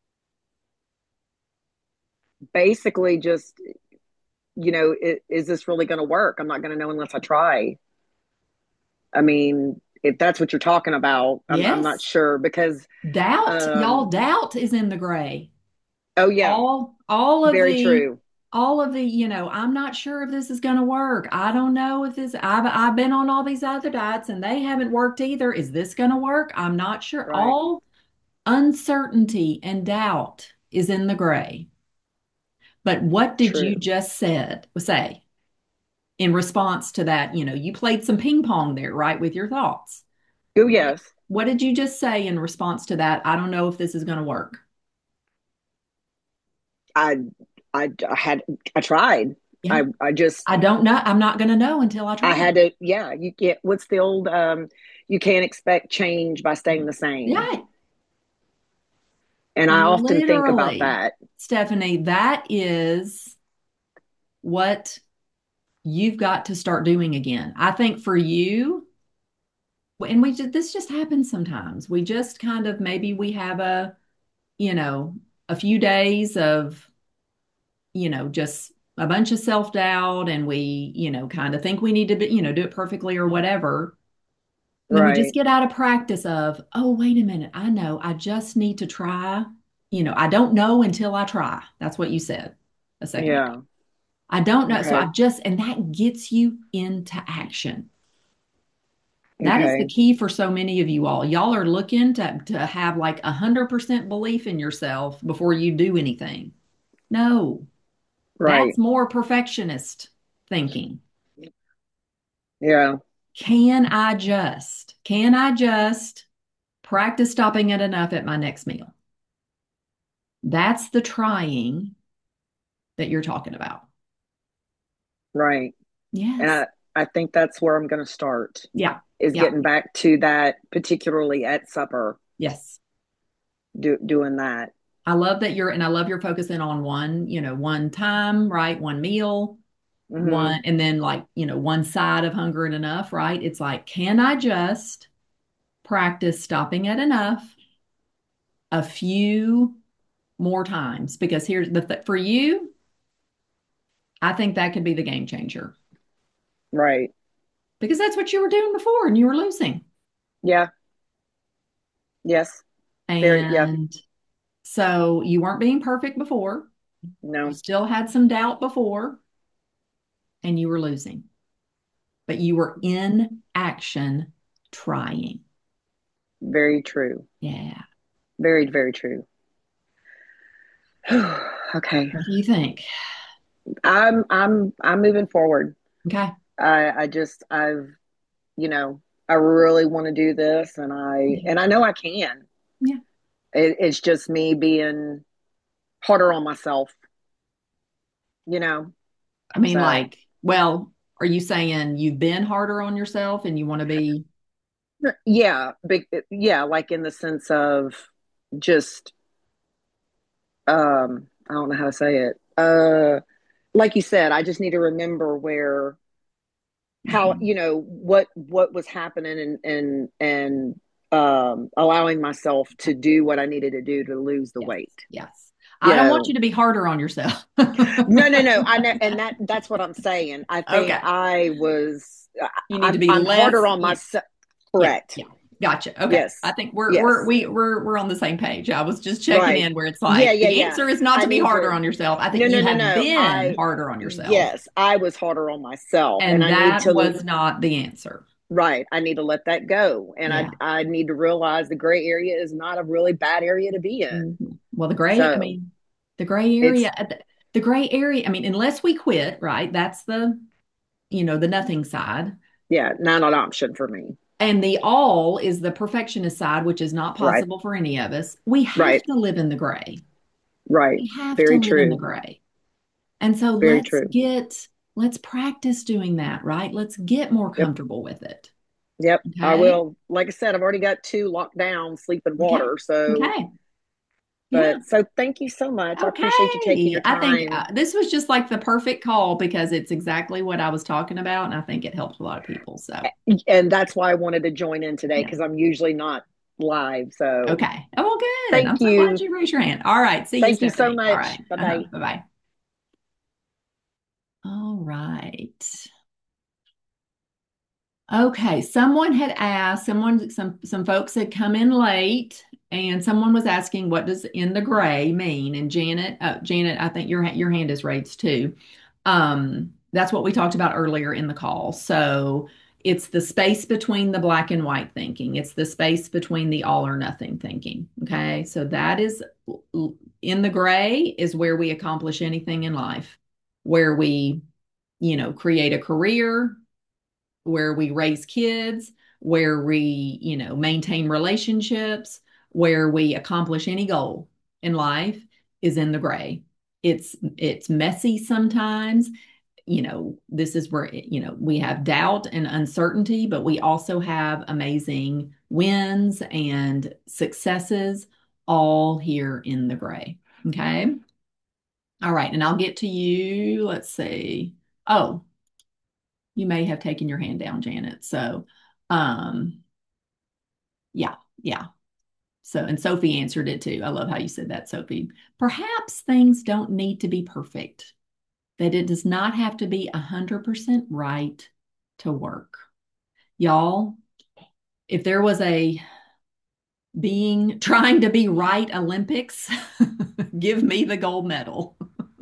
[SPEAKER 2] basically just, you know, I is this really going to work? I'm not going to know unless I try. I mean, if that's what you're talking about, I'm, I'm not
[SPEAKER 1] Yes.
[SPEAKER 2] sure because,
[SPEAKER 1] Doubt, y'all,
[SPEAKER 2] um,
[SPEAKER 1] doubt is in the gray.
[SPEAKER 2] oh yeah,
[SPEAKER 1] all all of
[SPEAKER 2] very
[SPEAKER 1] the
[SPEAKER 2] true.
[SPEAKER 1] all of the you know I'm not sure if this is going to work. I don't know if this I've I've been on all these other diets and they haven't worked either. Is this going to work? I'm not sure.
[SPEAKER 2] Right.
[SPEAKER 1] All uncertainty and doubt is in the gray. But what did you
[SPEAKER 2] True.
[SPEAKER 1] just said say in response to that? You know, you played some ping pong there, right, with your thoughts.
[SPEAKER 2] Oh
[SPEAKER 1] What
[SPEAKER 2] yes.
[SPEAKER 1] what did you just say in response to that? I don't know if this is going to work.
[SPEAKER 2] I, I, I had, I tried.
[SPEAKER 1] Yeah.
[SPEAKER 2] I, I just,
[SPEAKER 1] I don't know. I'm not going to know until I
[SPEAKER 2] I
[SPEAKER 1] try.
[SPEAKER 2] had to, yeah, you get, what's the old, um, you can't expect change by staying the same.
[SPEAKER 1] Yeah.
[SPEAKER 2] And I often think about
[SPEAKER 1] Literally,
[SPEAKER 2] that.
[SPEAKER 1] Stephanie, that is what you've got to start doing again. I think for you, and we just, this just happens sometimes. We just kind of maybe we have a, you know, a few days of, you know, just a bunch of self-doubt and we, you know, kind of think we need to be, you know, do it perfectly or whatever. And then we just
[SPEAKER 2] Right.
[SPEAKER 1] get out of practice of, oh, wait a minute, I know, I just need to try. You know, I don't know until I try. That's what you said a second ago.
[SPEAKER 2] Yeah.
[SPEAKER 1] I don't know. So
[SPEAKER 2] Okay.
[SPEAKER 1] I just, and that gets you into action. That is the
[SPEAKER 2] Okay.
[SPEAKER 1] key for so many of you all. Y'all are looking to, to have like a hundred percent belief in yourself before you do anything. No, that's
[SPEAKER 2] Right.
[SPEAKER 1] more perfectionist thinking.
[SPEAKER 2] Yeah.
[SPEAKER 1] Can I just, can I just practice stopping at enough at my next meal? That's the trying that you're talking about.
[SPEAKER 2] Right. And
[SPEAKER 1] Yes.
[SPEAKER 2] I, I think that's where I'm going to start.
[SPEAKER 1] Yeah.
[SPEAKER 2] is
[SPEAKER 1] Yeah.
[SPEAKER 2] getting back to that, particularly at supper,
[SPEAKER 1] Yes.
[SPEAKER 2] do, doing that.
[SPEAKER 1] I love that you're, and I love you're focusing on one, you know, one time, right? One meal,
[SPEAKER 2] Hmm.
[SPEAKER 1] one, and then like, you know, one side of Hunger and Enough, right? It's like, can I just practice stopping at enough a few more times? Because here's the th for you, I think that could be the game changer
[SPEAKER 2] Right.
[SPEAKER 1] because that's what you were doing before and you were losing.
[SPEAKER 2] Yeah. Yes. Very. Yeah.
[SPEAKER 1] And so you weren't being perfect before. You
[SPEAKER 2] No.
[SPEAKER 1] still had some doubt before and you were losing, but you were in action trying.
[SPEAKER 2] Very true.
[SPEAKER 1] Yeah.
[SPEAKER 2] Very, very true. Okay.
[SPEAKER 1] What do you think?
[SPEAKER 2] I'm I'm I'm moving forward.
[SPEAKER 1] Okay.
[SPEAKER 2] I I just I've you know I really want to do this, and I
[SPEAKER 1] Yeah.
[SPEAKER 2] and I know I can.
[SPEAKER 1] Yeah.
[SPEAKER 2] It, it's just me being harder on myself, you know.
[SPEAKER 1] I mean,
[SPEAKER 2] So
[SPEAKER 1] like, well, are you saying you've been harder on yourself and you want to be,
[SPEAKER 2] yeah, big yeah, like in the sense of just um I don't know how to say it. Uh like you said, I just need to remember where how
[SPEAKER 1] Mhm.
[SPEAKER 2] you know what what was happening, and and and um allowing myself to do what I needed to do to lose the
[SPEAKER 1] Yes.
[SPEAKER 2] weight.
[SPEAKER 1] Yes.
[SPEAKER 2] You
[SPEAKER 1] I don't want you
[SPEAKER 2] know,
[SPEAKER 1] to be harder on yourself.
[SPEAKER 2] no, no, no. I know, and that that's what I'm saying. I think
[SPEAKER 1] Okay.
[SPEAKER 2] I was
[SPEAKER 1] You need to
[SPEAKER 2] I'm
[SPEAKER 1] be
[SPEAKER 2] I'm harder
[SPEAKER 1] less.
[SPEAKER 2] on
[SPEAKER 1] Yeah.
[SPEAKER 2] myself.
[SPEAKER 1] Yeah.
[SPEAKER 2] Correct.
[SPEAKER 1] Yeah. Gotcha. Okay. I
[SPEAKER 2] Yes.
[SPEAKER 1] think we're we're
[SPEAKER 2] Yes.
[SPEAKER 1] we we're we're on the same page. I was just checking
[SPEAKER 2] Right.
[SPEAKER 1] in where it's
[SPEAKER 2] Yeah,
[SPEAKER 1] like
[SPEAKER 2] yeah,
[SPEAKER 1] the
[SPEAKER 2] yeah.
[SPEAKER 1] answer is not
[SPEAKER 2] I
[SPEAKER 1] to be
[SPEAKER 2] need
[SPEAKER 1] harder
[SPEAKER 2] to
[SPEAKER 1] on yourself. I think
[SPEAKER 2] no, no,
[SPEAKER 1] you
[SPEAKER 2] no,
[SPEAKER 1] have
[SPEAKER 2] no.
[SPEAKER 1] been
[SPEAKER 2] I
[SPEAKER 1] harder on yourself.
[SPEAKER 2] yes, I was harder on myself, and
[SPEAKER 1] And
[SPEAKER 2] I need
[SPEAKER 1] that
[SPEAKER 2] to
[SPEAKER 1] was not the answer.
[SPEAKER 2] right. I need to let that go, and I
[SPEAKER 1] Yeah.
[SPEAKER 2] I need to realize the gray area is not a really bad area to be in.
[SPEAKER 1] Mhm. Well, the gray, I
[SPEAKER 2] So
[SPEAKER 1] mean, the gray
[SPEAKER 2] it's
[SPEAKER 1] area, uh, the, the gray area, I mean, unless we quit, right? That's the, you know, the nothing side.
[SPEAKER 2] yeah, not an option for me.
[SPEAKER 1] And the all is the perfectionist side, which is not
[SPEAKER 2] Right.
[SPEAKER 1] possible for any of us. We have
[SPEAKER 2] Right.
[SPEAKER 1] to live in the gray.
[SPEAKER 2] Right.
[SPEAKER 1] We have to
[SPEAKER 2] Very
[SPEAKER 1] live in the
[SPEAKER 2] true.
[SPEAKER 1] gray. And so
[SPEAKER 2] Very
[SPEAKER 1] let's
[SPEAKER 2] true.
[SPEAKER 1] get, let's practice doing that, right? Let's get more
[SPEAKER 2] Yep.
[SPEAKER 1] comfortable with it.
[SPEAKER 2] Yep. I
[SPEAKER 1] Okay.
[SPEAKER 2] will. Like I said, I've already got two locked down, sleep and
[SPEAKER 1] Okay.
[SPEAKER 2] water. So,
[SPEAKER 1] Okay. Yeah.
[SPEAKER 2] but so thank you so much. I appreciate you taking
[SPEAKER 1] Okay.
[SPEAKER 2] your
[SPEAKER 1] I think
[SPEAKER 2] time.
[SPEAKER 1] uh, this was just like the perfect call because it's exactly what I was talking about. And I think it helps a lot of people. So,
[SPEAKER 2] And that's why I wanted to join in today,
[SPEAKER 1] yeah.
[SPEAKER 2] because I'm usually not live. So
[SPEAKER 1] Okay. Oh, well, good. I'm
[SPEAKER 2] thank
[SPEAKER 1] so glad
[SPEAKER 2] you.
[SPEAKER 1] you raised your hand. All right. See you,
[SPEAKER 2] Thank you so
[SPEAKER 1] Stephanie. All
[SPEAKER 2] much.
[SPEAKER 1] right.
[SPEAKER 2] Bye
[SPEAKER 1] Uh-huh.
[SPEAKER 2] bye.
[SPEAKER 1] Bye-bye. All right. Okay, someone had asked, someone, some some folks had come in late, and someone was asking, "What does in the gray mean?" And Janet, uh, Janet, I think your your hand is raised too. Um, that's what we talked about earlier in the call. So it's the space between the black and white thinking. It's the space between the all or nothing thinking. Okay, so that is in the gray is where we accomplish anything in life, where we, you know, create a career, where we raise kids, where we, you know, maintain relationships, where we accomplish any goal in life is in the gray. It's it's messy sometimes. You know, this is where, you know, we have doubt and uncertainty, but we also have amazing wins and successes all here in the gray. Okay. All right. And I'll get to you. Let's see. Oh, you may have taken your hand down, Janet. So, um, yeah, yeah. So, and Sophie answered it too. I love how you said that, Sophie. Perhaps things don't need to be perfect, that it does not have to be one hundred percent right to work. Y'all, if there was a being trying to be right Olympics, give me the gold medal.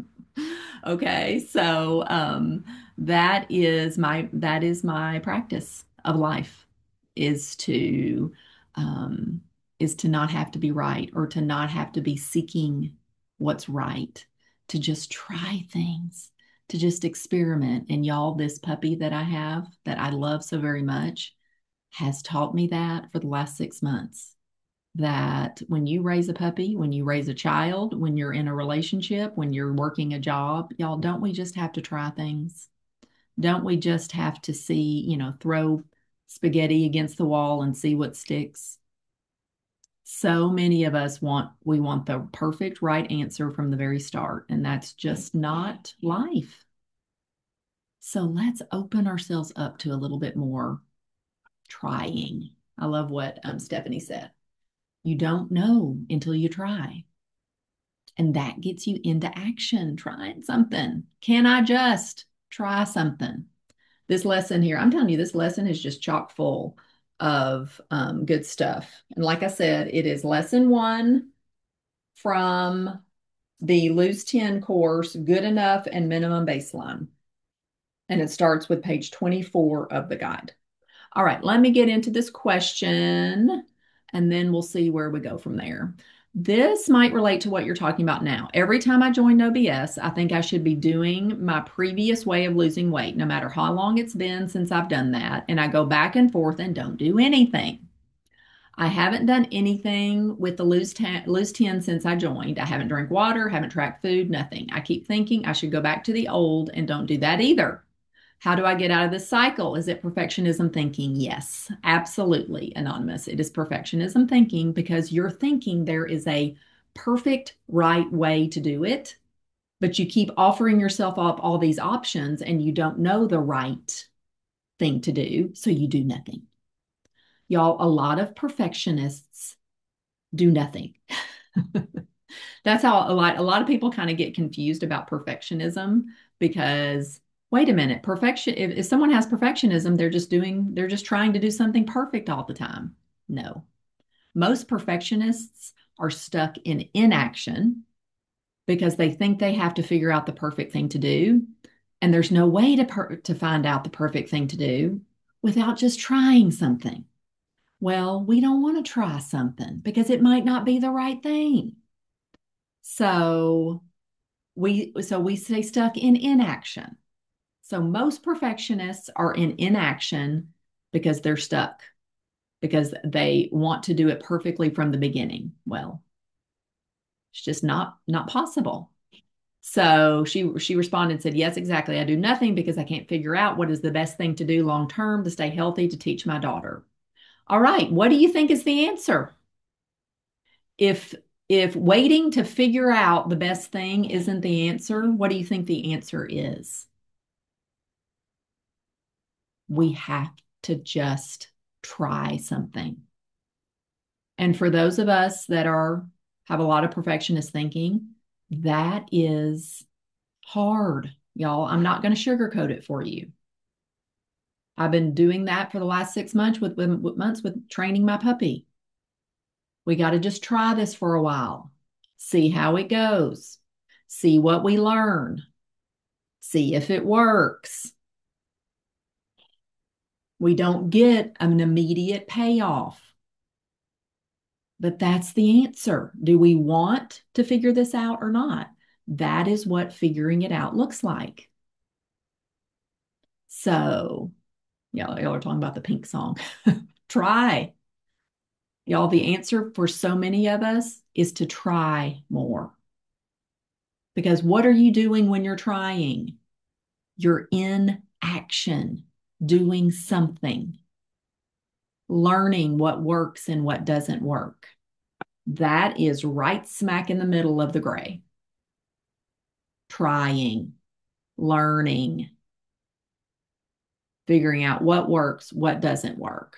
[SPEAKER 1] Okay, so um, that is my that is my practice of life is to um, is to not have to be right or to not have to be seeking what's right, to just try things, to just experiment. And y'all, this puppy that I have that I love so very much has taught me that for the last six months that when you raise a puppy, when you raise a child, when you're in a relationship, when you're working a job, y'all, don't we just have to try things? Don't we just have to see, you know, throw spaghetti against the wall and see what sticks. So many of us want, we want the perfect right answer from the very start, and that's just not life. So let's open ourselves up to a little bit more trying. I love what um, Stephanie said. You don't know until you try. And that gets you into action, trying something. Can I just try something? This lesson here, I'm telling you, this lesson is just chock full of um, good stuff. And like I said, it is lesson one from the Lose ten course, Good Enough and Minimum Baseline. And it starts with page twenty-four of the guide. All right, let me get into this question and then we'll see where we go from there. This might relate to what you're talking about now. Every time I join O B S, I think I should be doing my previous way of losing weight, no matter how long it's been since I've done that. And I go back and forth and don't do anything. I haven't done anything with the lose ten, lose ten since I joined. I haven't drank water, haven't tracked food, nothing. I keep thinking I should go back to the old and don't do that either. How do I get out of this cycle? Is it perfectionism thinking? Yes, absolutely, Anonymous. It is perfectionism thinking because you're thinking there is a perfect right way to do it, but you keep offering yourself up all these options and you don't know the right thing to do, so you do nothing. Y'all, a lot of perfectionists do nothing. That's how a lot a lot of people kind of get confused about perfectionism because wait a minute, perfection if, if someone has perfectionism, they're just doing they're just trying to do something perfect all the time. No. Most perfectionists are stuck in inaction because they think they have to figure out the perfect thing to do, and there's no way to per to find out the perfect thing to do without just trying something. Well, we don't want to try something because it might not be the right thing. So we so we stay stuck in inaction. So most perfectionists are in inaction because they're stuck, because they want to do it perfectly from the beginning. Well, it's just not not possible. So she she responded and said, "Yes, exactly. I do nothing because I can't figure out what is the best thing to do long term to stay healthy to teach my daughter." All right, what do you think is the answer? If if waiting to figure out the best thing isn't the answer, what do you think the answer is? We have to just try something. And for those of us that are have a lot of perfectionist thinking, that is hard, y'all. I'm not going to sugarcoat it for you. I've been doing that for the last six months with, with months with training my puppy. We got to just try this for a while, see how it goes, see what we learn, see if it works. We don't get an immediate payoff, but that's the answer. Do we want to figure this out or not? That is what figuring it out looks like. So, y'all, y'all are talking about the Pink song. Try. Y'all, the answer for so many of us is to try more. Because what are you doing when you're trying? You're in action, doing something, learning what works and what doesn't work. That is right smack in the middle of the gray. Trying, learning, figuring out what works, what doesn't work.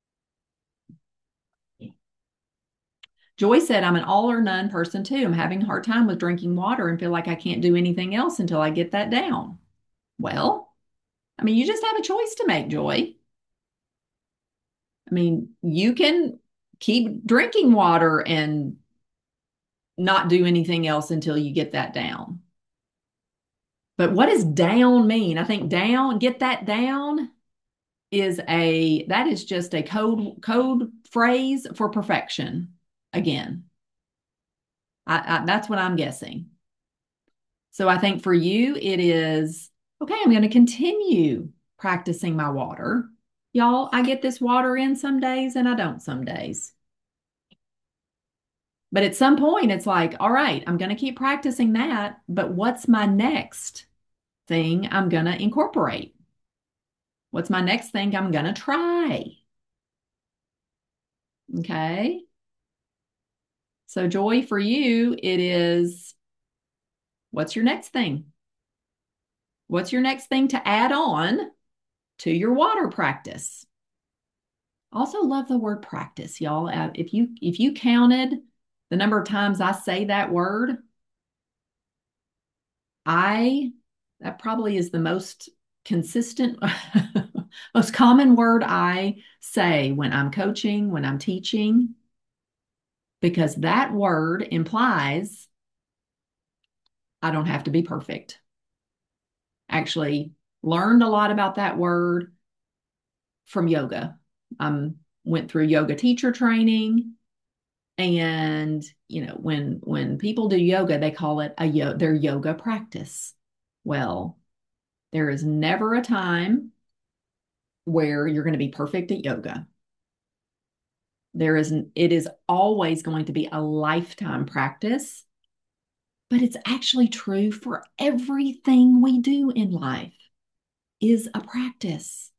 [SPEAKER 1] Joy said, I'm an all or none person too. I'm having a hard time with drinking water and feel like I can't do anything else until I get that down. Well, I mean, you just have a choice to make, Joy. I mean, you can keep drinking water and not do anything else until you get that down. But what does down mean? I think down, get that down is a, that is just a code, code phrase for perfection. Again, I, I, that's what I'm guessing. So I think for you, it is, okay, I'm going to continue practicing my water. Y'all, I get this water in some days and I don't some days. But at some point, it's like, all right, I'm going to keep practicing that. But what's my next thing I'm going to incorporate? What's my next thing I'm going to try? Okay. So, Joy, for you, it is what's your next thing? What's your next thing to add on to your water practice? Also love the word practice, y'all. Uh, if you if you counted the number of times I say that word, I that probably is the most consistent, most common word I say when I'm coaching, when I'm teaching, because that word implies I don't have to be perfect. Actually, learned a lot about that word from yoga. Um, went through yoga teacher training, and you know, when when people do yoga, they call it a yo their yoga practice. Well, there is never a time where you're going to be perfect at yoga. There isn't, it is always going to be a lifetime practice, but it's actually true for everything we do in life is a practice.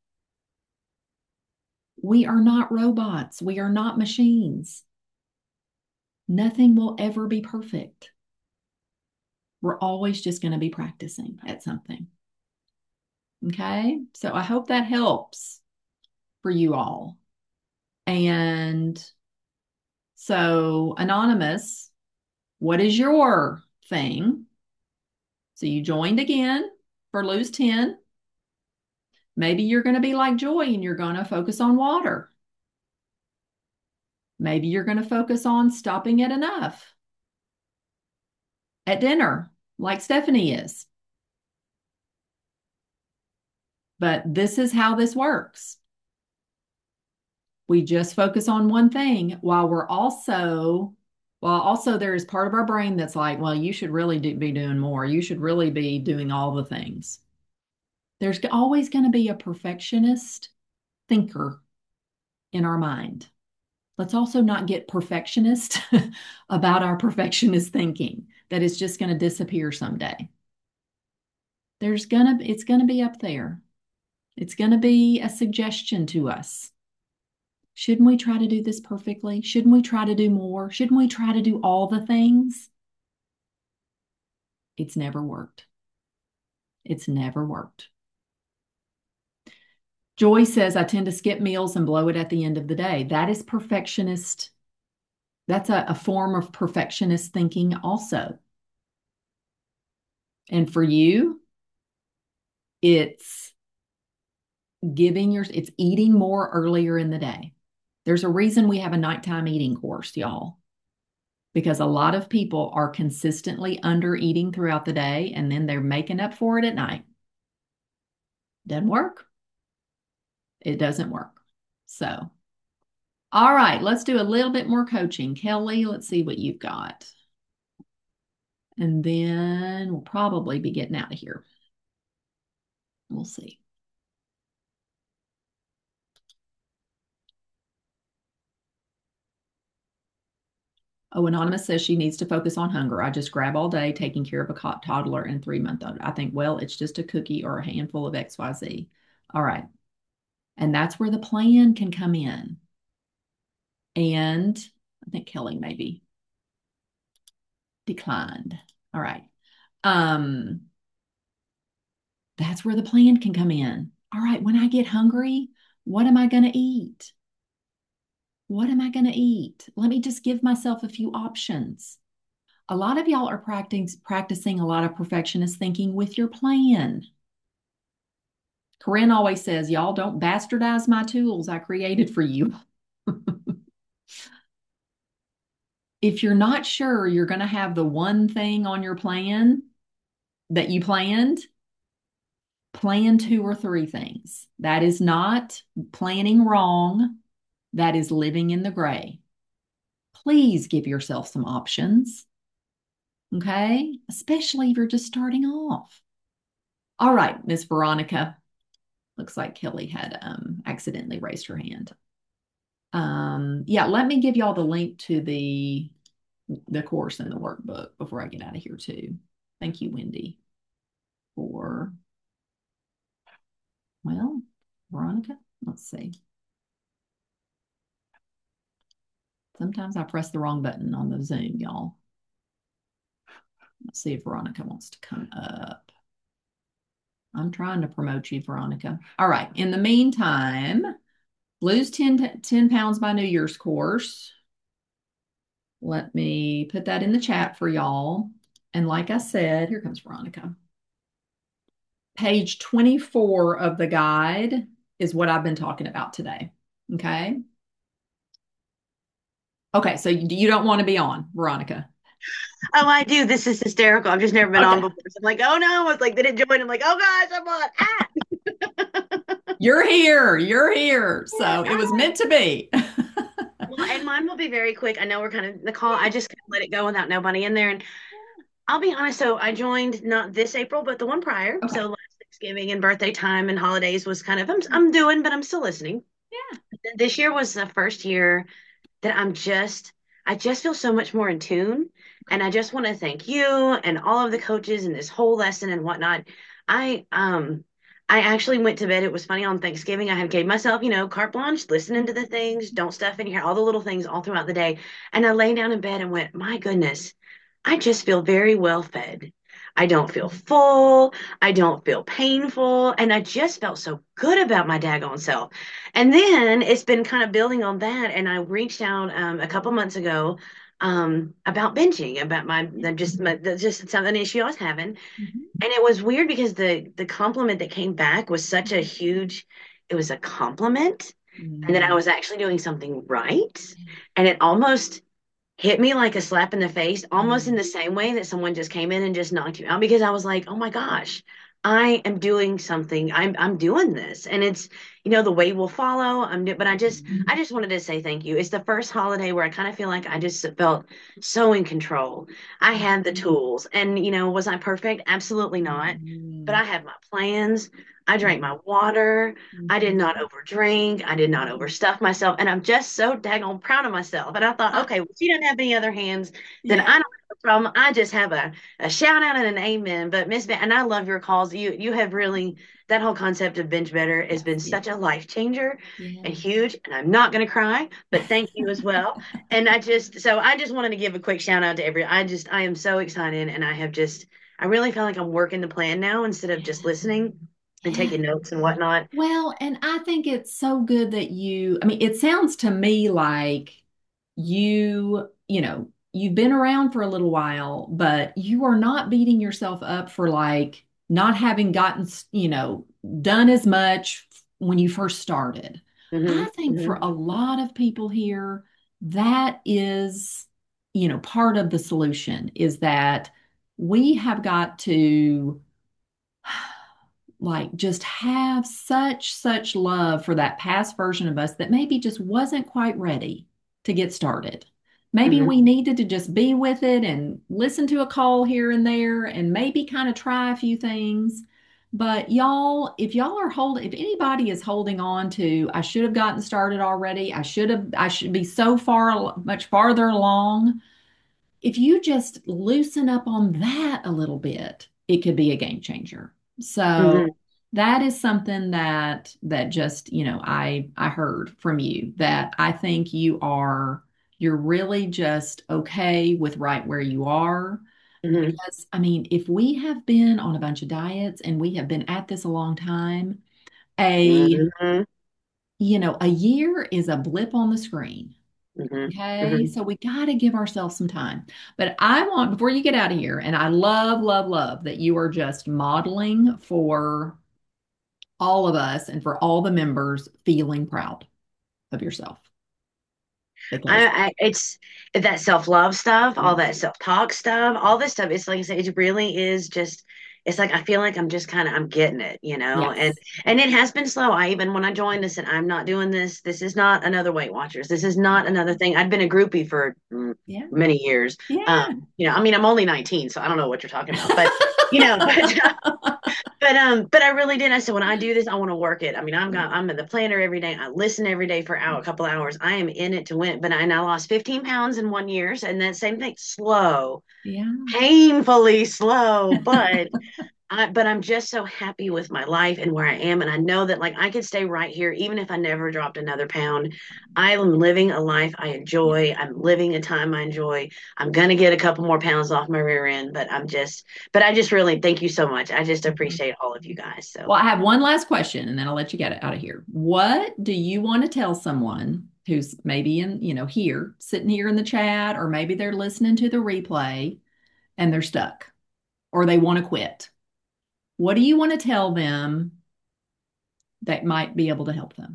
[SPEAKER 1] We are not robots. We are not machines. Nothing will ever be perfect. We're always just going to be practicing at something. Okay. So I hope that helps for you all. And so, Anonymous, what is your thing? So you joined again for Lose ten. Maybe you're going to be like Joy and you're going to focus on water. Maybe you're going to focus on stopping at enough at dinner, like Stephanie is. But this is how this works. We just focus on one thing while we're also, while also there is part of our brain that's like, well, you should really do, be doing more. You should really be doing all the things. There's always going to be a perfectionist thinker in our mind. Let's also not get perfectionist about our perfectionist thinking that it's just going to disappear someday. There's gonna, it's going to be up there. It's going to be a suggestion to us. Shouldn't we try to do this perfectly? Shouldn't we try to do more? Shouldn't we try to do all the things? It's never worked. It's never worked. Joy says, I tend to skip meals and blow it at the end of the day. That is perfectionist. That's a, a form of perfectionist thinking also. And for you, it's giving your, it's eating more earlier in the day. There's a reason we have a nighttime eating course, y'all, because a lot of people are consistently under eating throughout the day and then they're making up for it at night. Doesn't work. It doesn't work. So, all right, let's do a little bit more coaching. Kelly, let's see what you've got. And then we'll probably be getting out of here. We'll see. Oh, Anonymous says she needs to focus on hunger. I just grab all day taking care of a toddler and three month old. I think, well, it's just a cookie or a handful of X Y Z. All right. And that's where the plan can come in. And I think Kelly maybe declined. All right. Um, that's where the plan can come in. All right. When I get hungry, what am I going to eat? What am I going to eat? Let me just give myself a few options. A lot of y'all are practicing, practicing a lot of perfectionist thinking with your plan. Corinne always says, y'all don't bastardize my tools I created for you. If you're not sure you're going to have the one thing on your plan that you planned, plan two or three things. That is not planning wrong. That is living in the gray. Please give yourself some options. Okay? Especially if you're just starting off. All right, Miss Veronica. Looks like Kelly had um, accidentally raised her hand. Um, yeah, let me give y'all the link to the the course and the workbook before I get out of here too. Thank you, Wendy, for, well, Veronica? Let's see. Sometimes I press the wrong button on the Zoom, y'all. Let's see if Veronica wants to come up. I'm trying to promote you, Veronica. All right. In the meantime, lose ten, ten pounds by New Year's course. Let me put that in the chat for y'all. And like I said, here comes Veronica. Page twenty-four of the guide is what I've been talking about today. Okay. Okay. So you, you don't want to be on, Veronica.
[SPEAKER 3] Oh, I do. This is hysterical. I've just never been on
[SPEAKER 1] Okay.
[SPEAKER 3] before. So I'm like, oh no. I was like, did it join? I'm like, oh gosh, I'm on. Ah.
[SPEAKER 1] You're here. You're here. So it was meant to be.
[SPEAKER 3] Well, and mine will be very quick. I know we're kind of the call. I just kind of let it go without nobody in there. And I'll be honest. So I joined not this April, but the one prior.
[SPEAKER 1] Okay.
[SPEAKER 3] So last Thanksgiving and birthday time and holidays was kind of, I'm, I'm doing, but I'm still listening.
[SPEAKER 1] Yeah.
[SPEAKER 3] This year was the first year that I'm just, I just feel so much more in tune. And I just want to thank you and all of the coaches and this whole lesson and whatnot. I, um, I actually went to bed. It was funny on Thanksgiving. I had gave myself, you know, carte blanche, listening to the things, don't stuff in your hair, all the little things all throughout the day. And I lay down in bed and went, my goodness, I just feel very well fed. I don't feel full. I don't feel painful. And I just felt so good about my daggone self. And then it's been kind of building on that. And I reached out um, a couple months ago um, about binging, about my just my, just something issue I was having.
[SPEAKER 1] Mhm.
[SPEAKER 3] And it was weird because the the compliment that came back was such a huge, it was a compliment, and that I
[SPEAKER 1] Mm.
[SPEAKER 3] was actually doing something right. And it almost hit me like a slap in the face, almost in
[SPEAKER 1] Mm.
[SPEAKER 3] the same way that someone just came in and just knocked you out because I was like, oh my gosh, I am doing something. I'm I'm doing this. And it's, you know, the way will follow. I'm do- but I just I just wanted to say thank you. It's the first holiday where I kind of feel like I just felt so in control. I had the tools. And, you know, was I perfect? Absolutely not. But
[SPEAKER 1] Mm.
[SPEAKER 3] I had my plans. I drank my water. I did
[SPEAKER 1] Mhm.
[SPEAKER 3] not overdrink. I did not overstuff myself. And I'm just so daggone proud of myself. And I thought,
[SPEAKER 1] Ah,
[SPEAKER 3] okay, well, she doesn't have any other hands, then I
[SPEAKER 1] yeah.
[SPEAKER 3] don't have a problem. I just have a, a shout out and an amen. But Miss, and I love your calls. You you have really, that whole concept of binge better has
[SPEAKER 1] Yes.
[SPEAKER 3] been
[SPEAKER 1] Yeah.
[SPEAKER 3] such a life changer and
[SPEAKER 1] Yeah.
[SPEAKER 3] huge. And I'm not going to cry, but thank you as well. And I just, so I just wanted to give a quick shout out to every, I just, I am so excited. And I have just, I really feel like I'm working the plan now instead of just listening and
[SPEAKER 1] Yeah.
[SPEAKER 3] taking notes and whatnot.
[SPEAKER 1] Well, and I think it's so good that you, I mean, it sounds to me like you, you know, you've been around for a little while, but you are not beating yourself up for like not having gotten, you know, done as much when you first started.
[SPEAKER 3] Hmm.
[SPEAKER 1] I think for
[SPEAKER 3] Hmm.
[SPEAKER 1] a lot of people here, that is, you know, part of the solution is that we have got to like just have such such love for that past version of us that maybe just wasn't quite ready to get started. Maybe
[SPEAKER 3] Hmm.
[SPEAKER 1] we needed to just be with it and listen to a call here and there and maybe kind of try a few things. But y'all, if y'all are holding, if anybody is holding on to, I should have gotten started already. I should have, I should be so far, much farther along. If you just loosen up on that a little bit, it could be a game changer. So
[SPEAKER 3] Hmm.
[SPEAKER 1] that is something that that just, you know, I I heard from you that I think you are you're really just okay with right where you are.
[SPEAKER 3] Hmm.
[SPEAKER 1] Because I mean, if we have been on a bunch of diets and we have been at this a long time, a
[SPEAKER 3] Hmm.
[SPEAKER 1] you know, a year is a blip on the screen.
[SPEAKER 3] Hmm.
[SPEAKER 1] Okay,
[SPEAKER 3] Hmm.
[SPEAKER 1] so we got to give ourselves some time. But I want, before you get out of here, and I love, love, love that you are just modeling for all of us and for all the members feeling proud of yourself. Because,
[SPEAKER 3] I, I it's that self-love stuff, all
[SPEAKER 1] yeah,
[SPEAKER 3] that self-talk stuff, all this stuff. It's like I said, it really is just, it's like I feel like I'm just kind of I'm getting it, you know. And
[SPEAKER 1] yes,
[SPEAKER 3] and it has been slow. I even when I joined, I said, I'm not doing this. This is not another Weight Watchers. This is not another thing. I'd been a groupie for mm,
[SPEAKER 1] yeah,
[SPEAKER 3] many years. Um,
[SPEAKER 1] yeah.
[SPEAKER 3] you know, I mean, I'm only nineteen, so I don't know what you're talking about, but you know, but but um, but I really did. I said, when I do this, I want to work it. I mean, I'm got I'm in the planner every day. I listen every day for hour, a couple hours. I am in it to win it. But I, and I lost fifteen pounds in one year. So, and that same thing, slow,
[SPEAKER 1] Yeah.
[SPEAKER 3] painfully slow. But I, but I'm just so happy with my life and where I am. And I know that like I could stay right here, even if I never dropped another pound. I am living a life I
[SPEAKER 1] Yeah.
[SPEAKER 3] enjoy. I'm living a time I enjoy. I'm going to get a couple more pounds off my rear end, but I'm just, but I just really thank you so much. I just
[SPEAKER 1] Mhm.
[SPEAKER 3] appreciate all of you guys. So
[SPEAKER 1] Well, I have one last question and then I'll let you get it out of here. What do you want to tell someone who's maybe in, you know, here, sitting here in the chat, or maybe they're listening to the replay and they're stuck or they want to quit? What do you want to tell them that might be able to help them?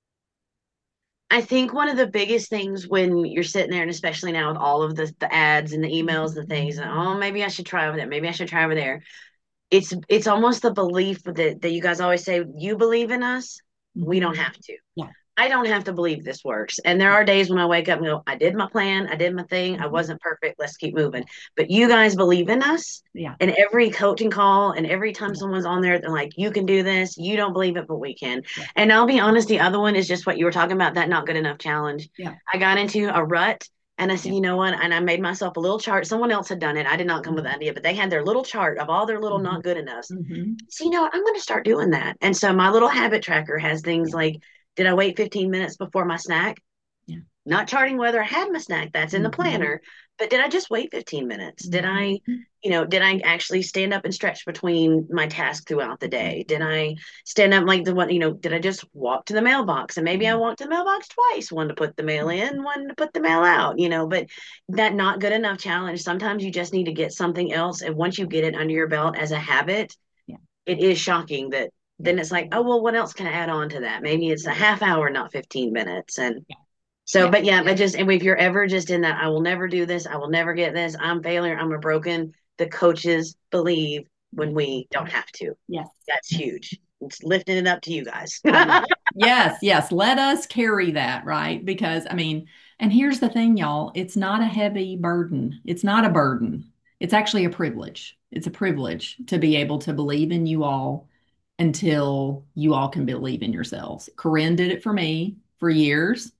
[SPEAKER 3] I think one of the biggest things when you're sitting there, and especially now with all of the, the ads and the emails, the things, and oh, maybe I should try over there. Maybe I should try over there. It's it's almost the belief that that you guys always say, you believe in us, we
[SPEAKER 1] Mhm.
[SPEAKER 3] don't have to.
[SPEAKER 1] Yeah.
[SPEAKER 3] I don't have to believe this works. And there are days when I wake up and go, I did my plan, I did my thing, I
[SPEAKER 1] Mhm.
[SPEAKER 3] wasn't perfect, let's keep moving. But you guys believe in us.
[SPEAKER 1] Yeah.
[SPEAKER 3] And every coaching call and every time
[SPEAKER 1] Yeah.
[SPEAKER 3] someone's on there, they're like, you can do this. You don't believe it, but we can.
[SPEAKER 1] Yeah.
[SPEAKER 3] And I'll be honest, the other one is just what you were talking about, that not good enough challenge.
[SPEAKER 1] Yeah.
[SPEAKER 3] I got into a rut and I said,
[SPEAKER 1] Yeah.
[SPEAKER 3] you know what? And I made myself a little chart. Someone else had done it. I did not come with the idea, but they had their little chart of all their little
[SPEAKER 1] Mhm.
[SPEAKER 3] not good enoughs.
[SPEAKER 1] Mhm.
[SPEAKER 3] So, you know what? I'm going to start doing that. And so my little habit tracker has things
[SPEAKER 1] Yeah.
[SPEAKER 3] like, did I wait fifteen minutes before my snack?
[SPEAKER 1] Yeah.
[SPEAKER 3] Not charting whether I had my snack, that's in the
[SPEAKER 1] Mhm.
[SPEAKER 3] planner. But did I just wait fifteen minutes? Did I,
[SPEAKER 1] Mhm.
[SPEAKER 3] you know, did I actually stand up and stretch between my tasks throughout the
[SPEAKER 1] Mhm.
[SPEAKER 3] day? Did I stand up like the one, you know, did I just walk to the mailbox? And maybe I walked to the mailbox twice, one to put the mail in, one to put the mail out, you know, but that not good enough challenge. Sometimes you just need to get something else. And once you get it under your belt as a habit,
[SPEAKER 1] Yeah.
[SPEAKER 3] it is shocking that then
[SPEAKER 1] Yes.
[SPEAKER 3] it's like, oh, well, what else can I add on to that? Maybe it's a half hour, not fifteen minutes. And
[SPEAKER 1] Yeah.
[SPEAKER 3] so,
[SPEAKER 1] Yeah.
[SPEAKER 3] but yeah, but just, and if you're ever just in that, I will never do this, I will never get this, I'm failure, I'm a broken, the coaches believe
[SPEAKER 1] Yeah.
[SPEAKER 3] when we don't have to.
[SPEAKER 1] Yes.
[SPEAKER 3] That's
[SPEAKER 1] Yes.
[SPEAKER 3] huge. It's lifting it up to you guys.
[SPEAKER 1] I love it. Yes, yes. Let us carry that, right? Because, I mean, and here's the thing, y'all, it's not a heavy burden. It's not a burden. It's actually a privilege. It's a privilege to be able to believe in you all until you all can believe in yourselves. Corinne did it for me for years,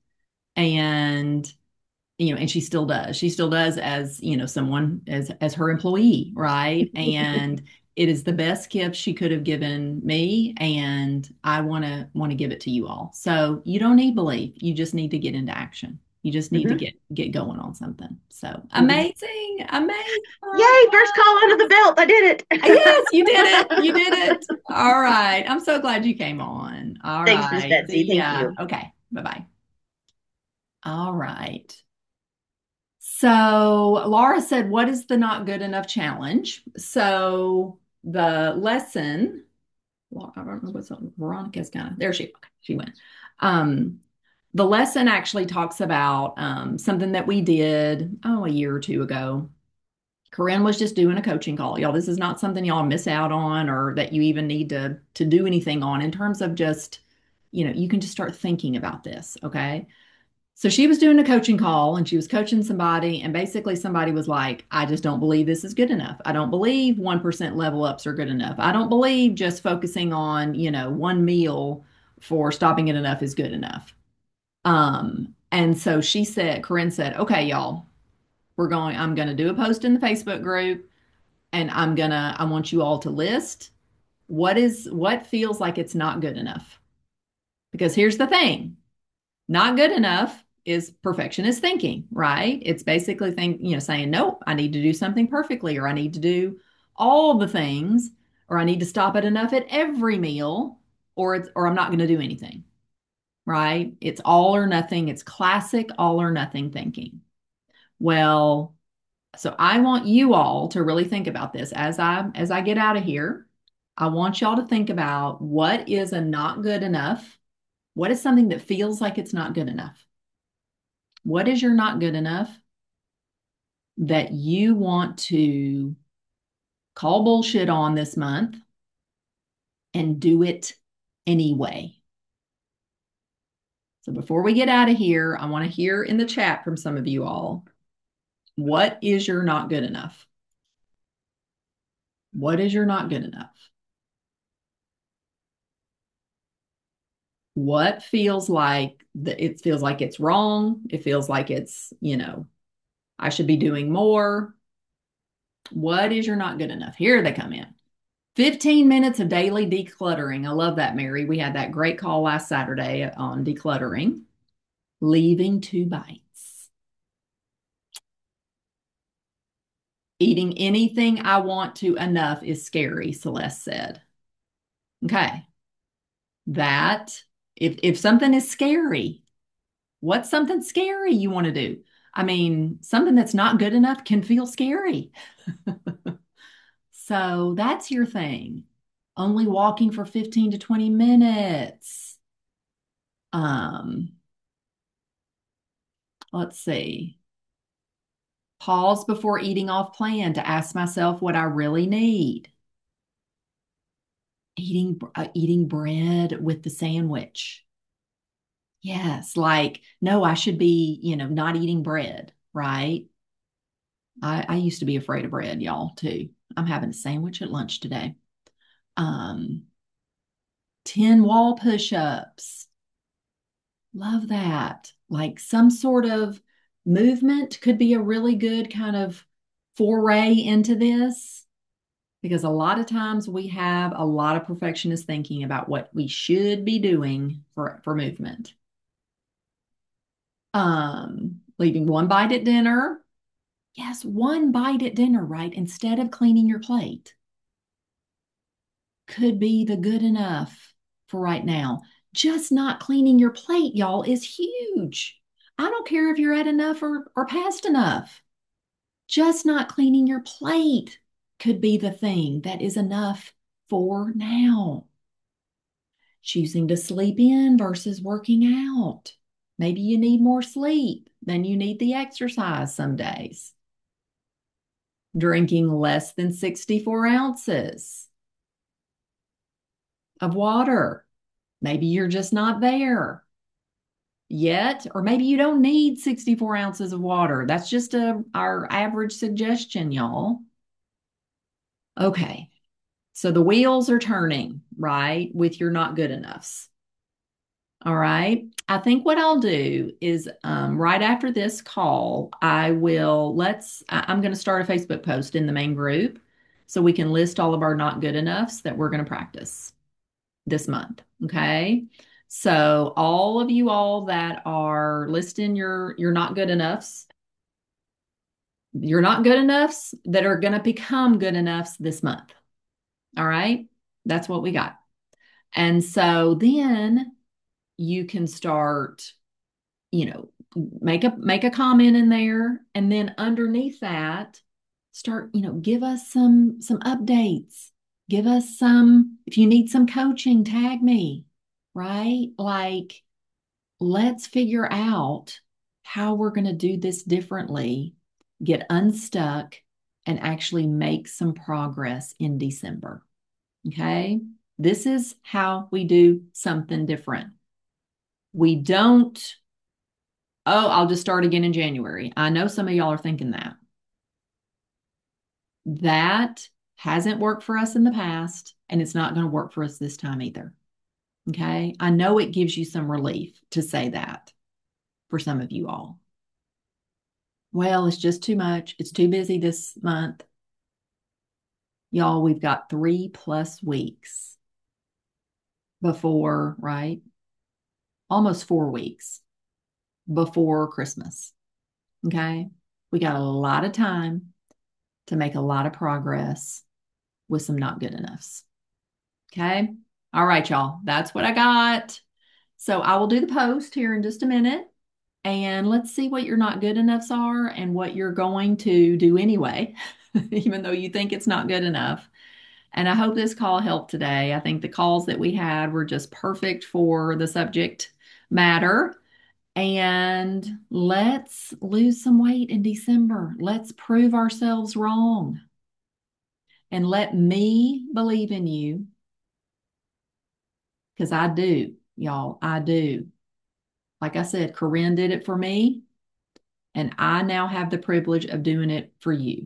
[SPEAKER 1] and you know, and she still does. She still does as, you know, someone as as her employee, right? And it is the best gift she could have given me, and I want to want to give it to you all. So you don't need belief. You just need to get into action. You just need to
[SPEAKER 3] Mhm.
[SPEAKER 1] get get going on something. So
[SPEAKER 3] Mhm.
[SPEAKER 1] amazing, amazing.
[SPEAKER 3] Yay, first call under the belt. I did it.
[SPEAKER 1] Yes, you did it. You did it. All right. I'm so glad you came on. All
[SPEAKER 3] Thanks, Miss
[SPEAKER 1] right.
[SPEAKER 3] Betsy.
[SPEAKER 1] See
[SPEAKER 3] Thank
[SPEAKER 1] ya.
[SPEAKER 3] you.
[SPEAKER 1] Okay. Bye-bye. All right. So Laura said, what is the not good enough challenge? So the lesson, well, I don't know what's on Veronica's kind of there she okay, she went. Um, the lesson actually talks about um, something that we did, oh, a year or two ago. Corinne was just doing a coaching call. Y'all, this is not something y'all miss out on or that you even need to to do anything on in terms of just, you know, you can just start thinking about this, okay? So she was doing a coaching call and she was coaching somebody, and basically somebody was like, I just don't believe this is good enough. I don't believe one percent level ups are good enough. I don't believe just focusing on, you know, one meal for stopping it enough is good enough. Um, and so she said, Corinne said, okay, y'all, we're going, I'm going to do a post in the Facebook group and I'm going to, I want you all to list what is, what feels like it's not good enough. Because here's the thing. Not good enough is perfectionist thinking, right? It's basically think, you know, saying, nope, I need to do something perfectly, or I need to do all the things, or I need to stop at enough at every meal, or it's or I'm not going to do anything, right? It's all or nothing. It's classic all or nothing thinking. Well, so I want you all to really think about this as I as I get out of here. I want y'all to think about what is a not good enough. What is something that feels like it's not good enough? What is your not good enough that you want to call bullshit on this month and do it anyway? So before we get out of here, I want to hear in the chat from some of you all, what is your not good enough? What is your not good enough? What feels like the, it feels like it's wrong? It feels like it's, you know, I should be doing more. What is your not good enough? Here they come in. fifteen minutes of daily decluttering. I love that, Mary. We had that great call last Saturday on decluttering. Leaving two bites. Eating anything I want to enough is scary, Celeste said. Okay. That, if, if something is scary, what's something scary you want to do? I mean, something that's not good enough can feel scary. So that's your thing. Only walking for fifteen to twenty minutes. Um, let's see. Pause before eating off plan to ask myself what I really need. Eating uh, eating bread with the sandwich. Yes, like, no, I should be, you know, not eating bread, right? I, I used to be afraid of bread, y'all, too. I'm having a sandwich at lunch today. Um, ten wall push-ups. Love that. Like some sort of movement could be a really good kind of foray into this because a lot of times we have a lot of perfectionist thinking about what we should be doing for, for movement. Um, leaving one bite at dinner. Yes, one bite at dinner, right? Instead of cleaning your plate. Could be the good enough for right now. Just not cleaning your plate, y'all, is huge. I don't care if you're at enough or, or past enough. Just not cleaning your plate could be the thing that is enough for now. Choosing to sleep in versus working out. Maybe you need more sleep than you need the exercise some days. Drinking less than sixty-four ounces of water. Maybe you're just not there yet, or maybe you don't need sixty-four ounces of water. That's just a, our average suggestion, y'all. Okay, so the wheels are turning, right, with your not good enoughs. All right. I think what I'll do is um, right after this call, I will let's, I, I'm going to start a Facebook post in the main group so we can list all of our not good enoughs that we're going to practice this month. Okay. So all of you all that are listing your, your not good enoughs, you're not good enoughs that are going to become good enoughs this month. All right. That's what we got. And so then you can start, you know, make a make a comment in there, and then underneath that, start, you know, give us some some updates. Give us some, if you need some coaching, tag me, right? Like, let's figure out how we're going to do this differently, get unstuck, and actually make some progress in December. Okay? This is how we do something different. We don't, oh, I'll just start again in January. I know some of y'all are thinking that. That hasn't worked for us in the past, and it's not going to work for us this time either. Okay? I know it gives you some relief to say that for some of you all. Well, it's just too much. It's too busy this month. Y'all, we've got three plus weeks before, right? Almost four weeks before Christmas. Okay? We got a lot of time to make a lot of progress with some not good enoughs. Okay? All right, y'all. That's what I got. So I will do the post here in just a minute. And let's see what your not good enoughs are and what you're going to do anyway, even though you think it's not good enough. And I hope this call helped today. I think the calls that we had were just perfect for the subject matter. And let's lose some weight in December. Let's prove ourselves wrong. And let me believe in you, because I do, y'all. I do. Like I said, Corinne did it for me, and I now have the privilege of doing it for you.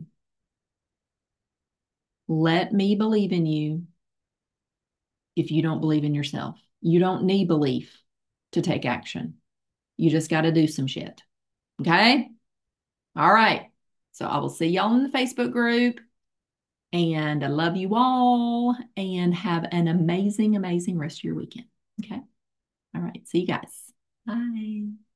[SPEAKER 1] Let me believe in you if you don't believe in yourself. You don't need belief to take action. You just got to do some shit. Okay? All right. So I will see y'all in the Facebook group. And I love you all and have an amazing, amazing rest of your weekend. Okay. All right. See you guys. Bye.